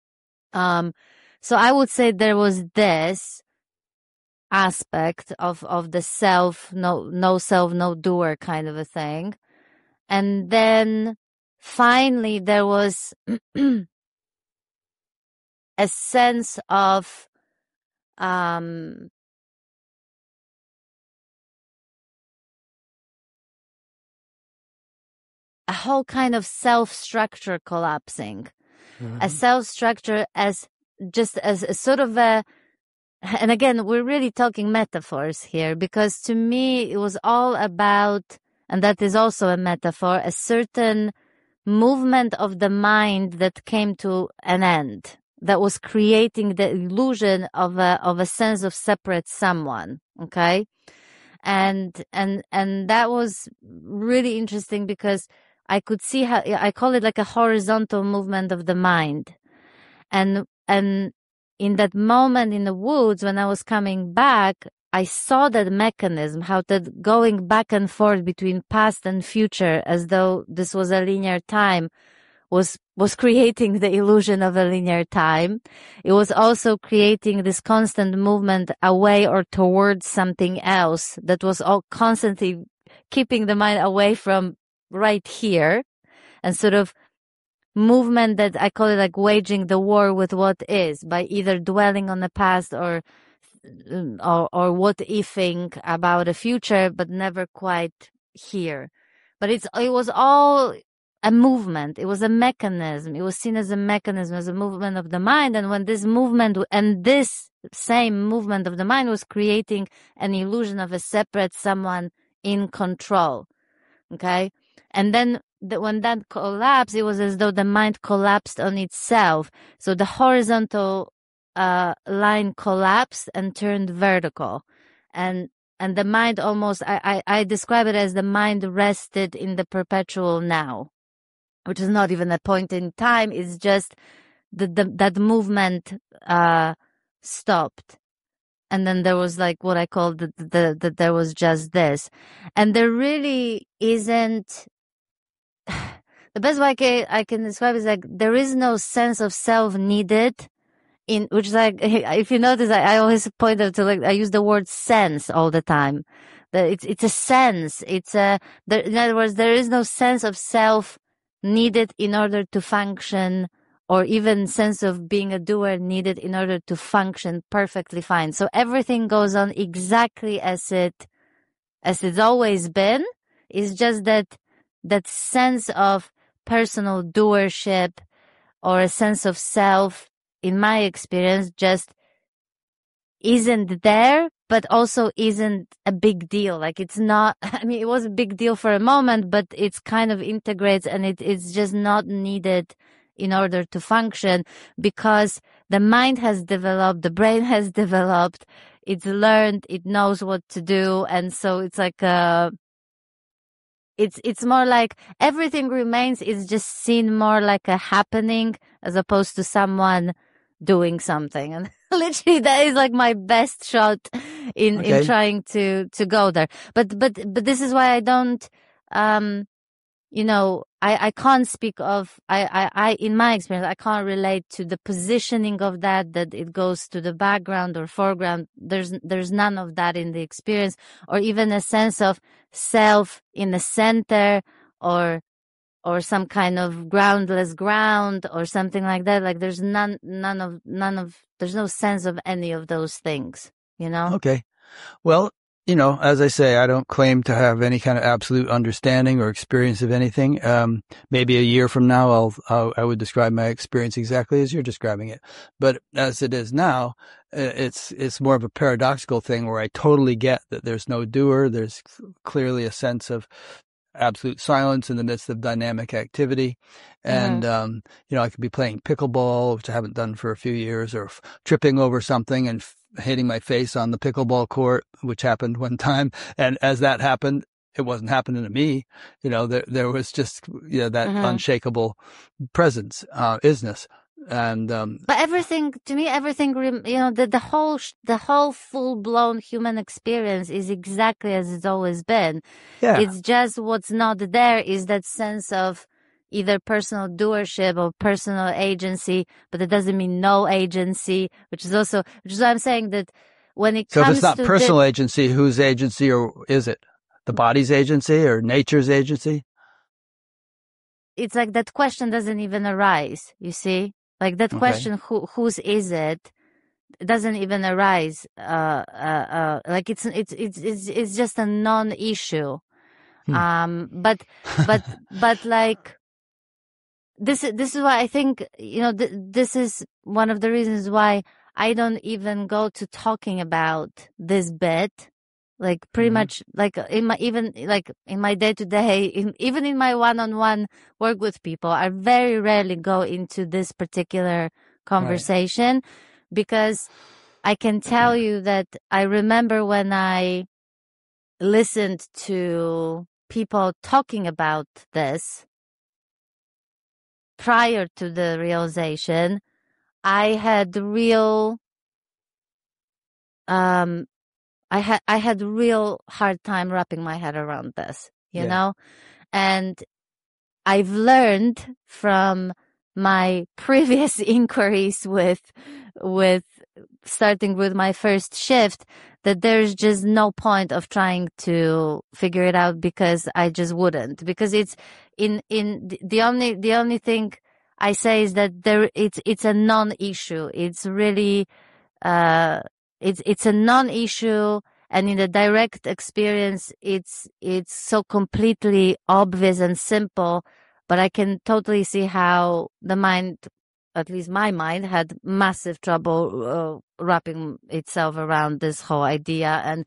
So I would say there was this aspect of the self, no self, no doer kind of a thing. And then finally there was a sense of a whole kind of self-structure collapsing. A self-structure as just as a sort of a, and again, we're really talking metaphors here, because to me, it was all about, and that is also a metaphor, a certain movement of the mind that came to an end, that was creating the illusion of a sense of separate someone. Okay. And that was really interesting because I could see how, I call it like a horizontal movement of the mind. And in that moment in the woods, when I was coming back, I saw that mechanism, how that going back and forth between past and future, as though this was a linear time, was creating the illusion of a linear time. It was also creating this constant movement away or towards something else that was all constantly keeping the mind away from right here, and sort of movement that I call it like waging the war with what is, by either dwelling on the past or what ifing about a future, but never quite here. But it was all a movement. It was a mechanism. It was seen as a mechanism, as a movement of the mind. And when this movement and this same movement of the mind was creating an illusion of a separate someone in control. Okay. And then when that collapsed, it was as though the mind collapsed on itself. So the horizontal line collapsed and turned vertical. And the mind almost, I describe it as the mind rested in the perpetual now, which is not even a point in time. It's just that movement stopped. And then there was like what I call there was just this. And there really isn't, the best way I can describe is like, there is no sense of self needed in, which is like, if you notice, I always point out to, like, I use the word sense all the time. That it's a sense. In other words, there is no sense of self needed in order to function or even sense of being a doer needed in order to function perfectly fine. So everything goes on exactly as it's always been. It's just that sense of personal doership or a sense of self, in my experience, just isn't there, but also isn't a big deal. Like it's not, I mean, it was a big deal for a moment, but it's kind of integrates and it's just not needed in order to function because the mind has developed, the brain has developed, it's learned, it knows what to do. And so it's like, it's more like everything remains is just seen more like a happening as opposed to someone doing something. And literally that is like my best shot in trying to go there. But this is why I don't, I can't speak of, I, in my experience, I can't relate to the positioning of that it goes to the background or foreground. There's none of that in the experience, or even a sense of self in the center or some kind of groundless ground or something like that. Like there's none of, there's no sense of any of those things, you know? Okay. Well, as I say, I don't claim to have any kind of absolute understanding or experience of anything. Maybe a year from now, I would describe my experience exactly as you're describing it. But as it is now, it's more of a paradoxical thing where I totally get that there's no doer. There's clearly a sense of absolute silence in the midst of dynamic activity. And, I could be playing pickleball, which I haven't done for a few years, or tripping over something and hitting my face on the pickleball court, which happened one time. And as that happened, it wasn't happening to me. There was just, that unshakable presence, isness. And, but everything, to me, the whole full blown human experience is exactly as it's always been. Yeah. It's just what's not there is that sense of either personal doership or personal agency, but it doesn't mean no agency, which is why I'm saying that when it comes to... So if it's not personal agency, whose agency or is it? The body's agency or nature's agency? It's like that question doesn't even arise, you see? Like that question, whose is it? Doesn't even arise. Like it's just a non-issue. But like, this is why I think, this is one of the reasons why I don't even go to talking about this bit. Like pretty much like in my day to day, even in my one-on-one work with people, I very rarely go into this particular conversation because I can tell you that I remember when I listened to people talking about this prior to the realization, I had real, I had real hard time wrapping my head around this, you know? And I've learned from my previous inquiries with starting with my first shift that there's just no point of trying to figure it out because I just wouldn't, because it's the only thing I say is that it's a non-issue. It's really, it's a non-issue, and in the direct experience, it's so completely obvious and simple. But I can totally see how the mind, at least my mind, had massive trouble wrapping itself around this whole idea. And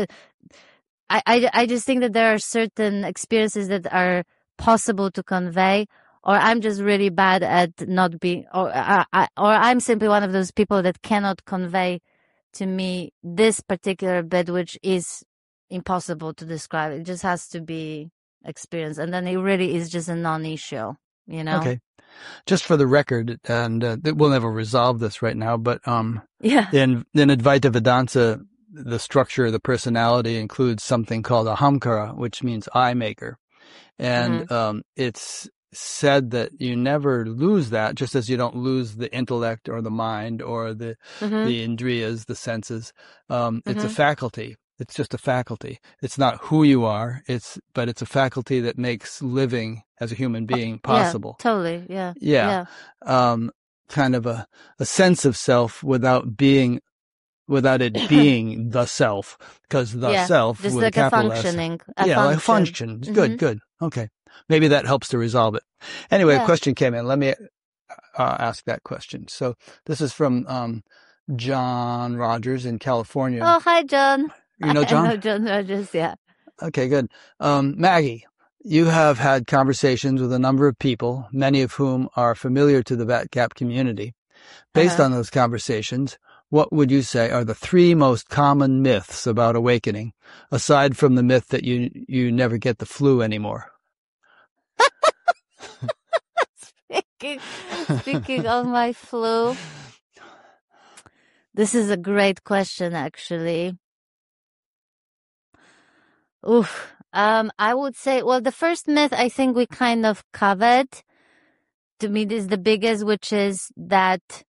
I just think that there are certain experiences that are possible to convey, or I'm just really bad at not being, or I'm simply one of those people that cannot convey to me this particular bit, which is impossible to describe. It just has to be experienced, and then it really is just a non-issue, Okay. Just for the record, and we'll never resolve this right now, but in Advaita Vedanta, the structure of the personality includes something called ahamkara, which means I maker. And it's said that you never lose that, just as you don't lose the intellect or the mind or the indriyas, the senses. It's a faculty. It's just a faculty. It's not who you are. But it's a faculty that makes living as a human being possible. Yeah, totally. Yeah. Yeah. Kind of a sense of self without it being the self, because the self just with like a capital a functioning. S. Like function. Good. Okay. Maybe that helps to resolve it. Anyway, a question came in. Let me ask that question. So this is from John Rogers in California. Oh, hi, John. You know John? I know John Rogers, yeah. Okay, good. Maggie, you have had conversations with a number of people, many of whom are familiar to the VATCAP community. Based on those conversations, what would you say are the 3 most common myths about awakening, aside from the myth that you never get the flu anymore? Speaking of my flu, this is a great question, actually. I would say, well, the first myth I think we kind of covered. To me, this is the biggest, which is that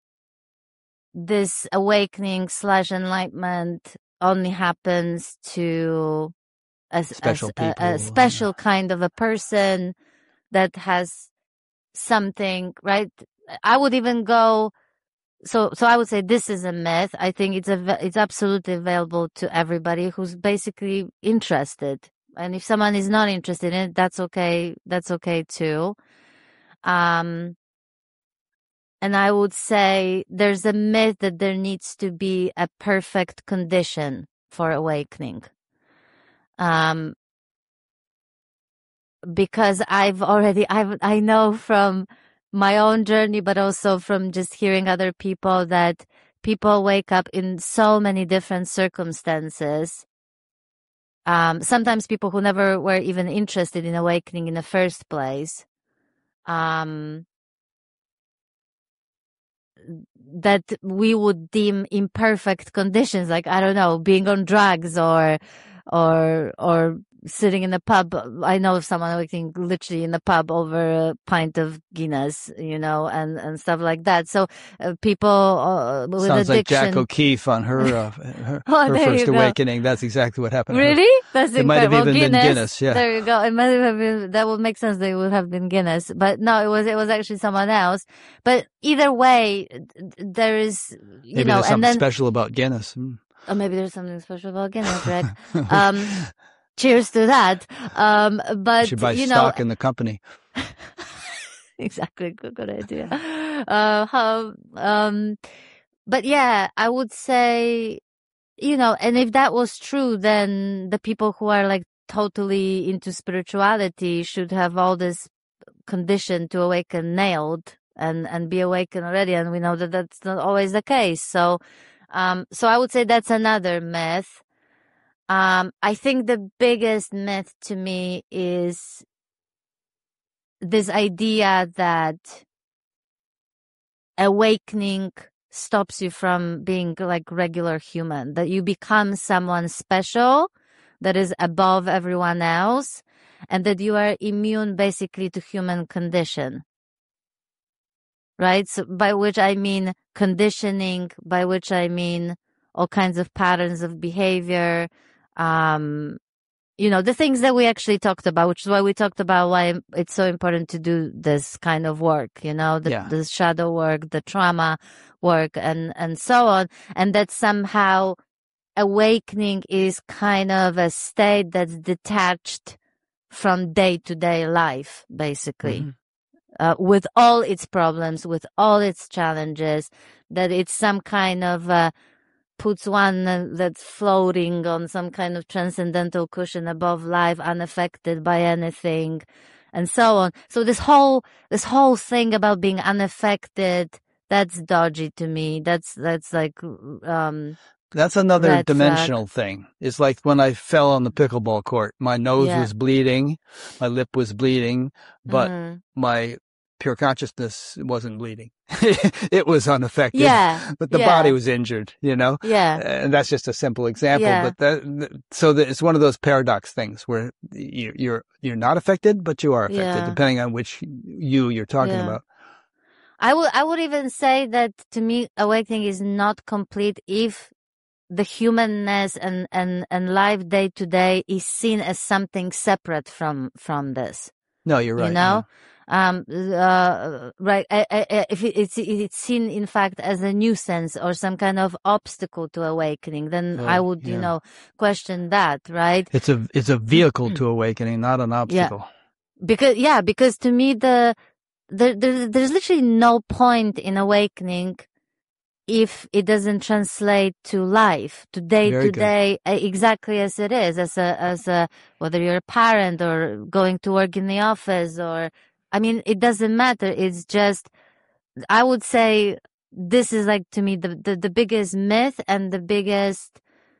this awakening / enlightenment only happens to a special kind of a person that has something, right? I would even go, so I would say this is a myth. I think it's absolutely available to everybody who's basically interested. And if someone is not interested in it, that's okay. That's okay too. And I would say there's a myth that there needs to be a perfect condition for awakening. Because I know from my own journey, but also from just hearing other people, that people wake up in so many different circumstances. Sometimes people who never were even interested in awakening in the first place. That we would deem imperfect conditions, like, I don't know, being on drugs or sitting in a pub. I know of someone working literally in a pub over a pint of Guinness, and stuff like that. So people with sounds addiction. Like Jack O'Keefe on her first awakening. That's exactly what happened. Really? That's it might have even been Guinness. Yeah. There you go. It might have been. That would make sense. They would have been Guinness, but no, it was actually someone else. But either way, there is maybe there's something special about Guinness. Or maybe there's something special about Guinness, Greg. Cheers to that. But you should buy stock in the company. Exactly. Good idea. But yeah, I would say, and if that was true, then the people who are like totally into spirituality should have all this condition to awaken nailed and be awakened already. And we know that that's not always the case. So I would say that's another myth. I think the biggest myth to me is this idea that awakening stops you from being like regular human, that you become someone special that is above everyone else, and that you are immune basically to human condition. Right? So by which I mean conditioning, by which I mean all kinds of patterns of behavior, the things that we actually talked about, which is why we talked about why it's so important to do this kind of work, the shadow work, the trauma work, and so on. And that somehow awakening is kind of a state that's detached from day-to-day life, basically. Mm-hmm. With all its problems, with all its challenges, that it's some kind of puts one that's floating on some kind of transcendental cushion above life, unaffected by anything, and so on. So this whole thing about being unaffected, that's dodgy to me. That's like that's another dimensional thing. It's like when I fell on the pickleball court, my nose was bleeding, my lip was bleeding, but my pure consciousness wasn't bleeding. It was unaffected, but the body was injured, Yeah. And that's just a simple example, but it's one of those paradox things where you're not affected, but you are affected, depending on which you're talking about. I would even say that to me, awakening is not complete if the humanness and life day to day is seen as something separate from this. No, you're right. You know, right. If it's seen, in fact, as a nuisance or some kind of obstacle to awakening, then I would, question that, right? It's a vehicle to awakening, not an obstacle. Because to me, there's literally no point in awakening if it doesn't translate to life, to day, exactly as it is, as a whether you're a parent or going to work in the office, or I mean, it doesn't matter. It's just, I would say, this is like, to me, the biggest myth and the biggest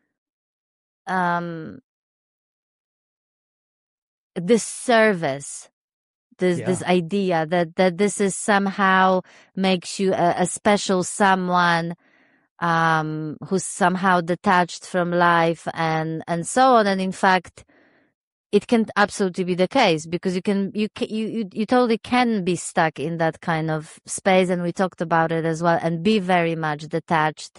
disservice. This idea that this is somehow makes you a special someone who's somehow detached from life and so on. And in fact, it can absolutely be the case, because you totally can be stuck in that kind of space, and we talked about it as well, and be very much detached,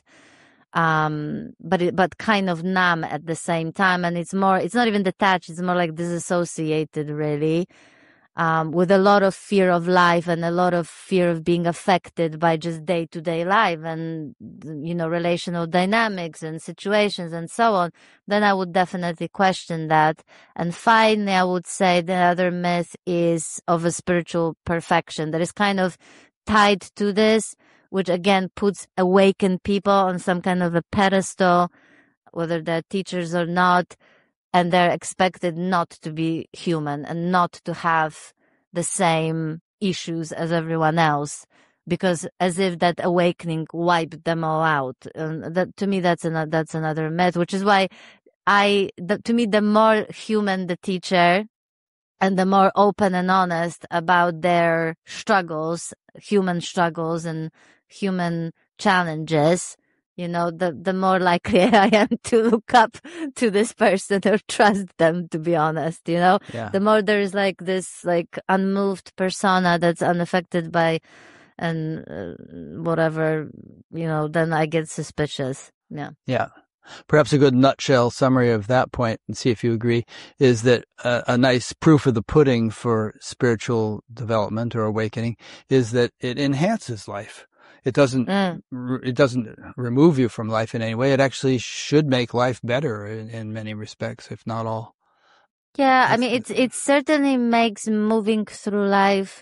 but kind of numb at the same time. And it's not even detached, it's more like disassociated, really. With a lot of fear of life and a lot of fear of being affected by just day-to-day life and, relational dynamics and situations and so on, then I would definitely question that. And finally, I would say the other myth is of a spiritual perfection that is kind of tied to this, which again puts awakened people on some kind of a pedestal, whether they're teachers or not, and they're expected not to be human and not to have the same issues as everyone else, because as if that awakening wiped them all out. And that, to me, that's another myth, which is why to me, the more human the teacher and the more open and honest about their struggles, human struggles and human challenges, the more likely I am to look up to this person or trust them, to be honest, the more there is like this like unmoved persona that's unaffected by whatever, then I get suspicious. Yeah. Perhaps a good nutshell summary of that point, and see if you agree, is that a nice proof of the pudding for spiritual development or awakening is that it enhances life. It doesn't remove you from life in any way. It actually should make life better in many respects, if not all. Yeah, I mean, it certainly makes moving through life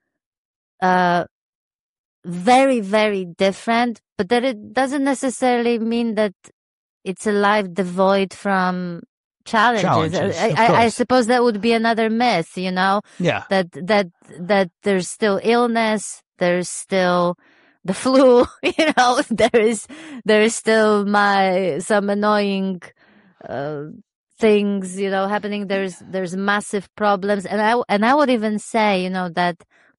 very, very different, but that it doesn't necessarily mean that it's a life devoid from challenges. I suppose that would be another myth, Yeah. That there's still illness, there's still the flu, there is still some annoying things, happening. There's massive problems, and I would even say, that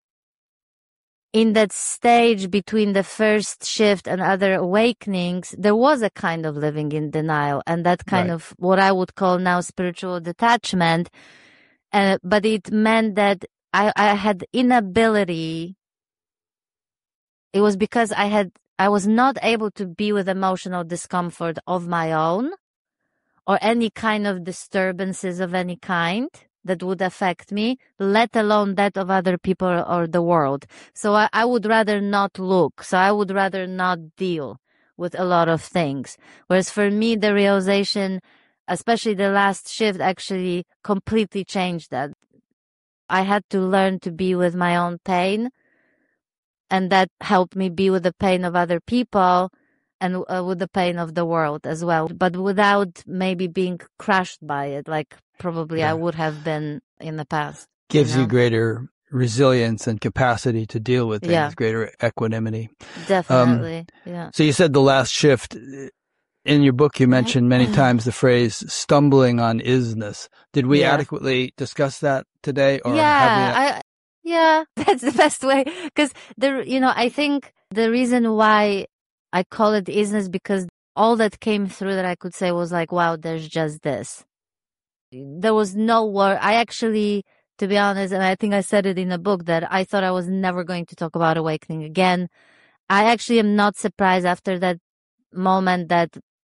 in that stage between the first shift and other awakenings, there was a kind of living in denial, and that kind of what I would call now spiritual detachment. But it meant that I had inability. It was because I was not able to be with emotional discomfort of my own or any kind of disturbances of any kind that would affect me, let alone that of other people or the world. So I would rather not look. So I would rather not deal with a lot of things. Whereas for me, the realization, especially the last shift, actually completely changed that. I had to learn to be with my own pain, and that helped me be with the pain of other people and with the pain of the world as well, but without maybe being crushed by it, like probably I would have been in the past. Gives you greater resilience and capacity to deal with things, greater equanimity. Definitely, So you said the last shift. In your book, you mentioned many times the phrase stumbling on isness. Did we adequately discuss that today? Or Yeah, that's the best way. Because I think the reason why I call it isness, because all that came through that I could say was like, wow, there's just this. There was no word. I actually, to be honest, and I think I said it in the book, that I thought I was never going to talk about awakening again. I actually am not surprised after that moment that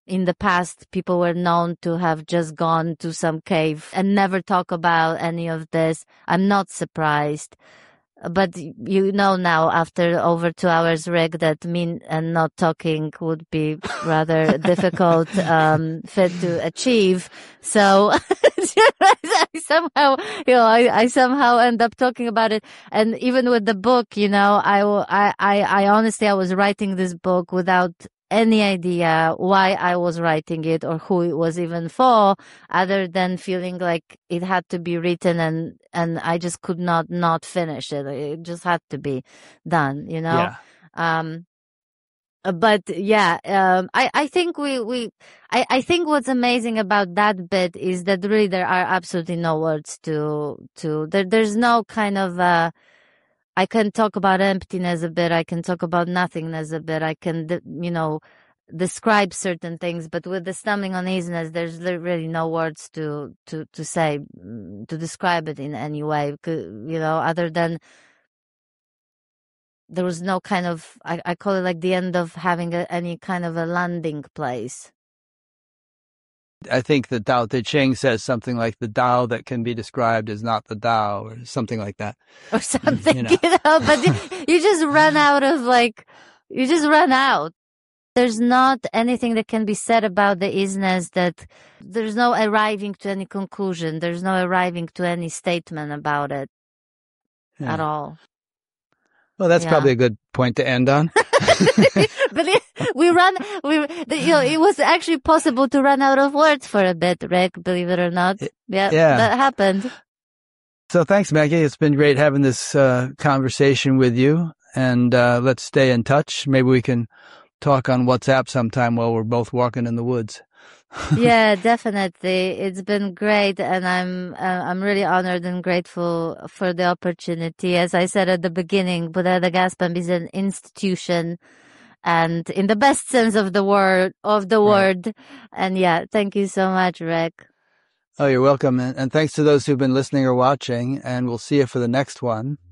in the past, people were known to have just gone to some cave and never talk about any of this. I'm not surprised. But you know now, after over 2 hours, Rick, that me and not talking would be rather difficult fit to achieve. So I somehow, I somehow end up talking about it. And even with the book, I honestly, I was writing this book without any idea why I was writing it or who it was even for, other than feeling like it had to be written and I just could not finish it. It just had to be done, Yeah. But yeah, I think I think what's amazing about that bit is that really there are absolutely no words there's no kind of, I can talk about emptiness a bit. I can talk about nothingness a bit. I can, describe certain things, but with the stumbling uneasiness, there's really no words to say, to describe it in any way, other than there was no kind of, I call it like the end of having any kind of a landing place. I think that Tao Te Ching says something like the Tao that can be described is not the Tao, or something like that. Or something, but you just run out of you just run out. There's not anything that can be said about the isness, that there's no arriving to any conclusion. There's no arriving to any statement about it at all. Well, that's probably a good point to end on. But it was actually possible to run out of words for a bit, Rick, believe it or not. Yeah. That happened. So thanks, Maggie. It's been great having this conversation with you. And let's stay in touch. Maybe we can talk on WhatsApp sometime while we're both walking in the woods. Yeah, definitely. It's been great, and I'm really honored and grateful for the opportunity. As I said at the beginning, Buddha the Gas Pump is an institution, and in the best sense of the word. Right. And yeah, thank you so much, Rick. Oh, you're welcome, and thanks to those who've been listening or watching. And we'll see you for the next one.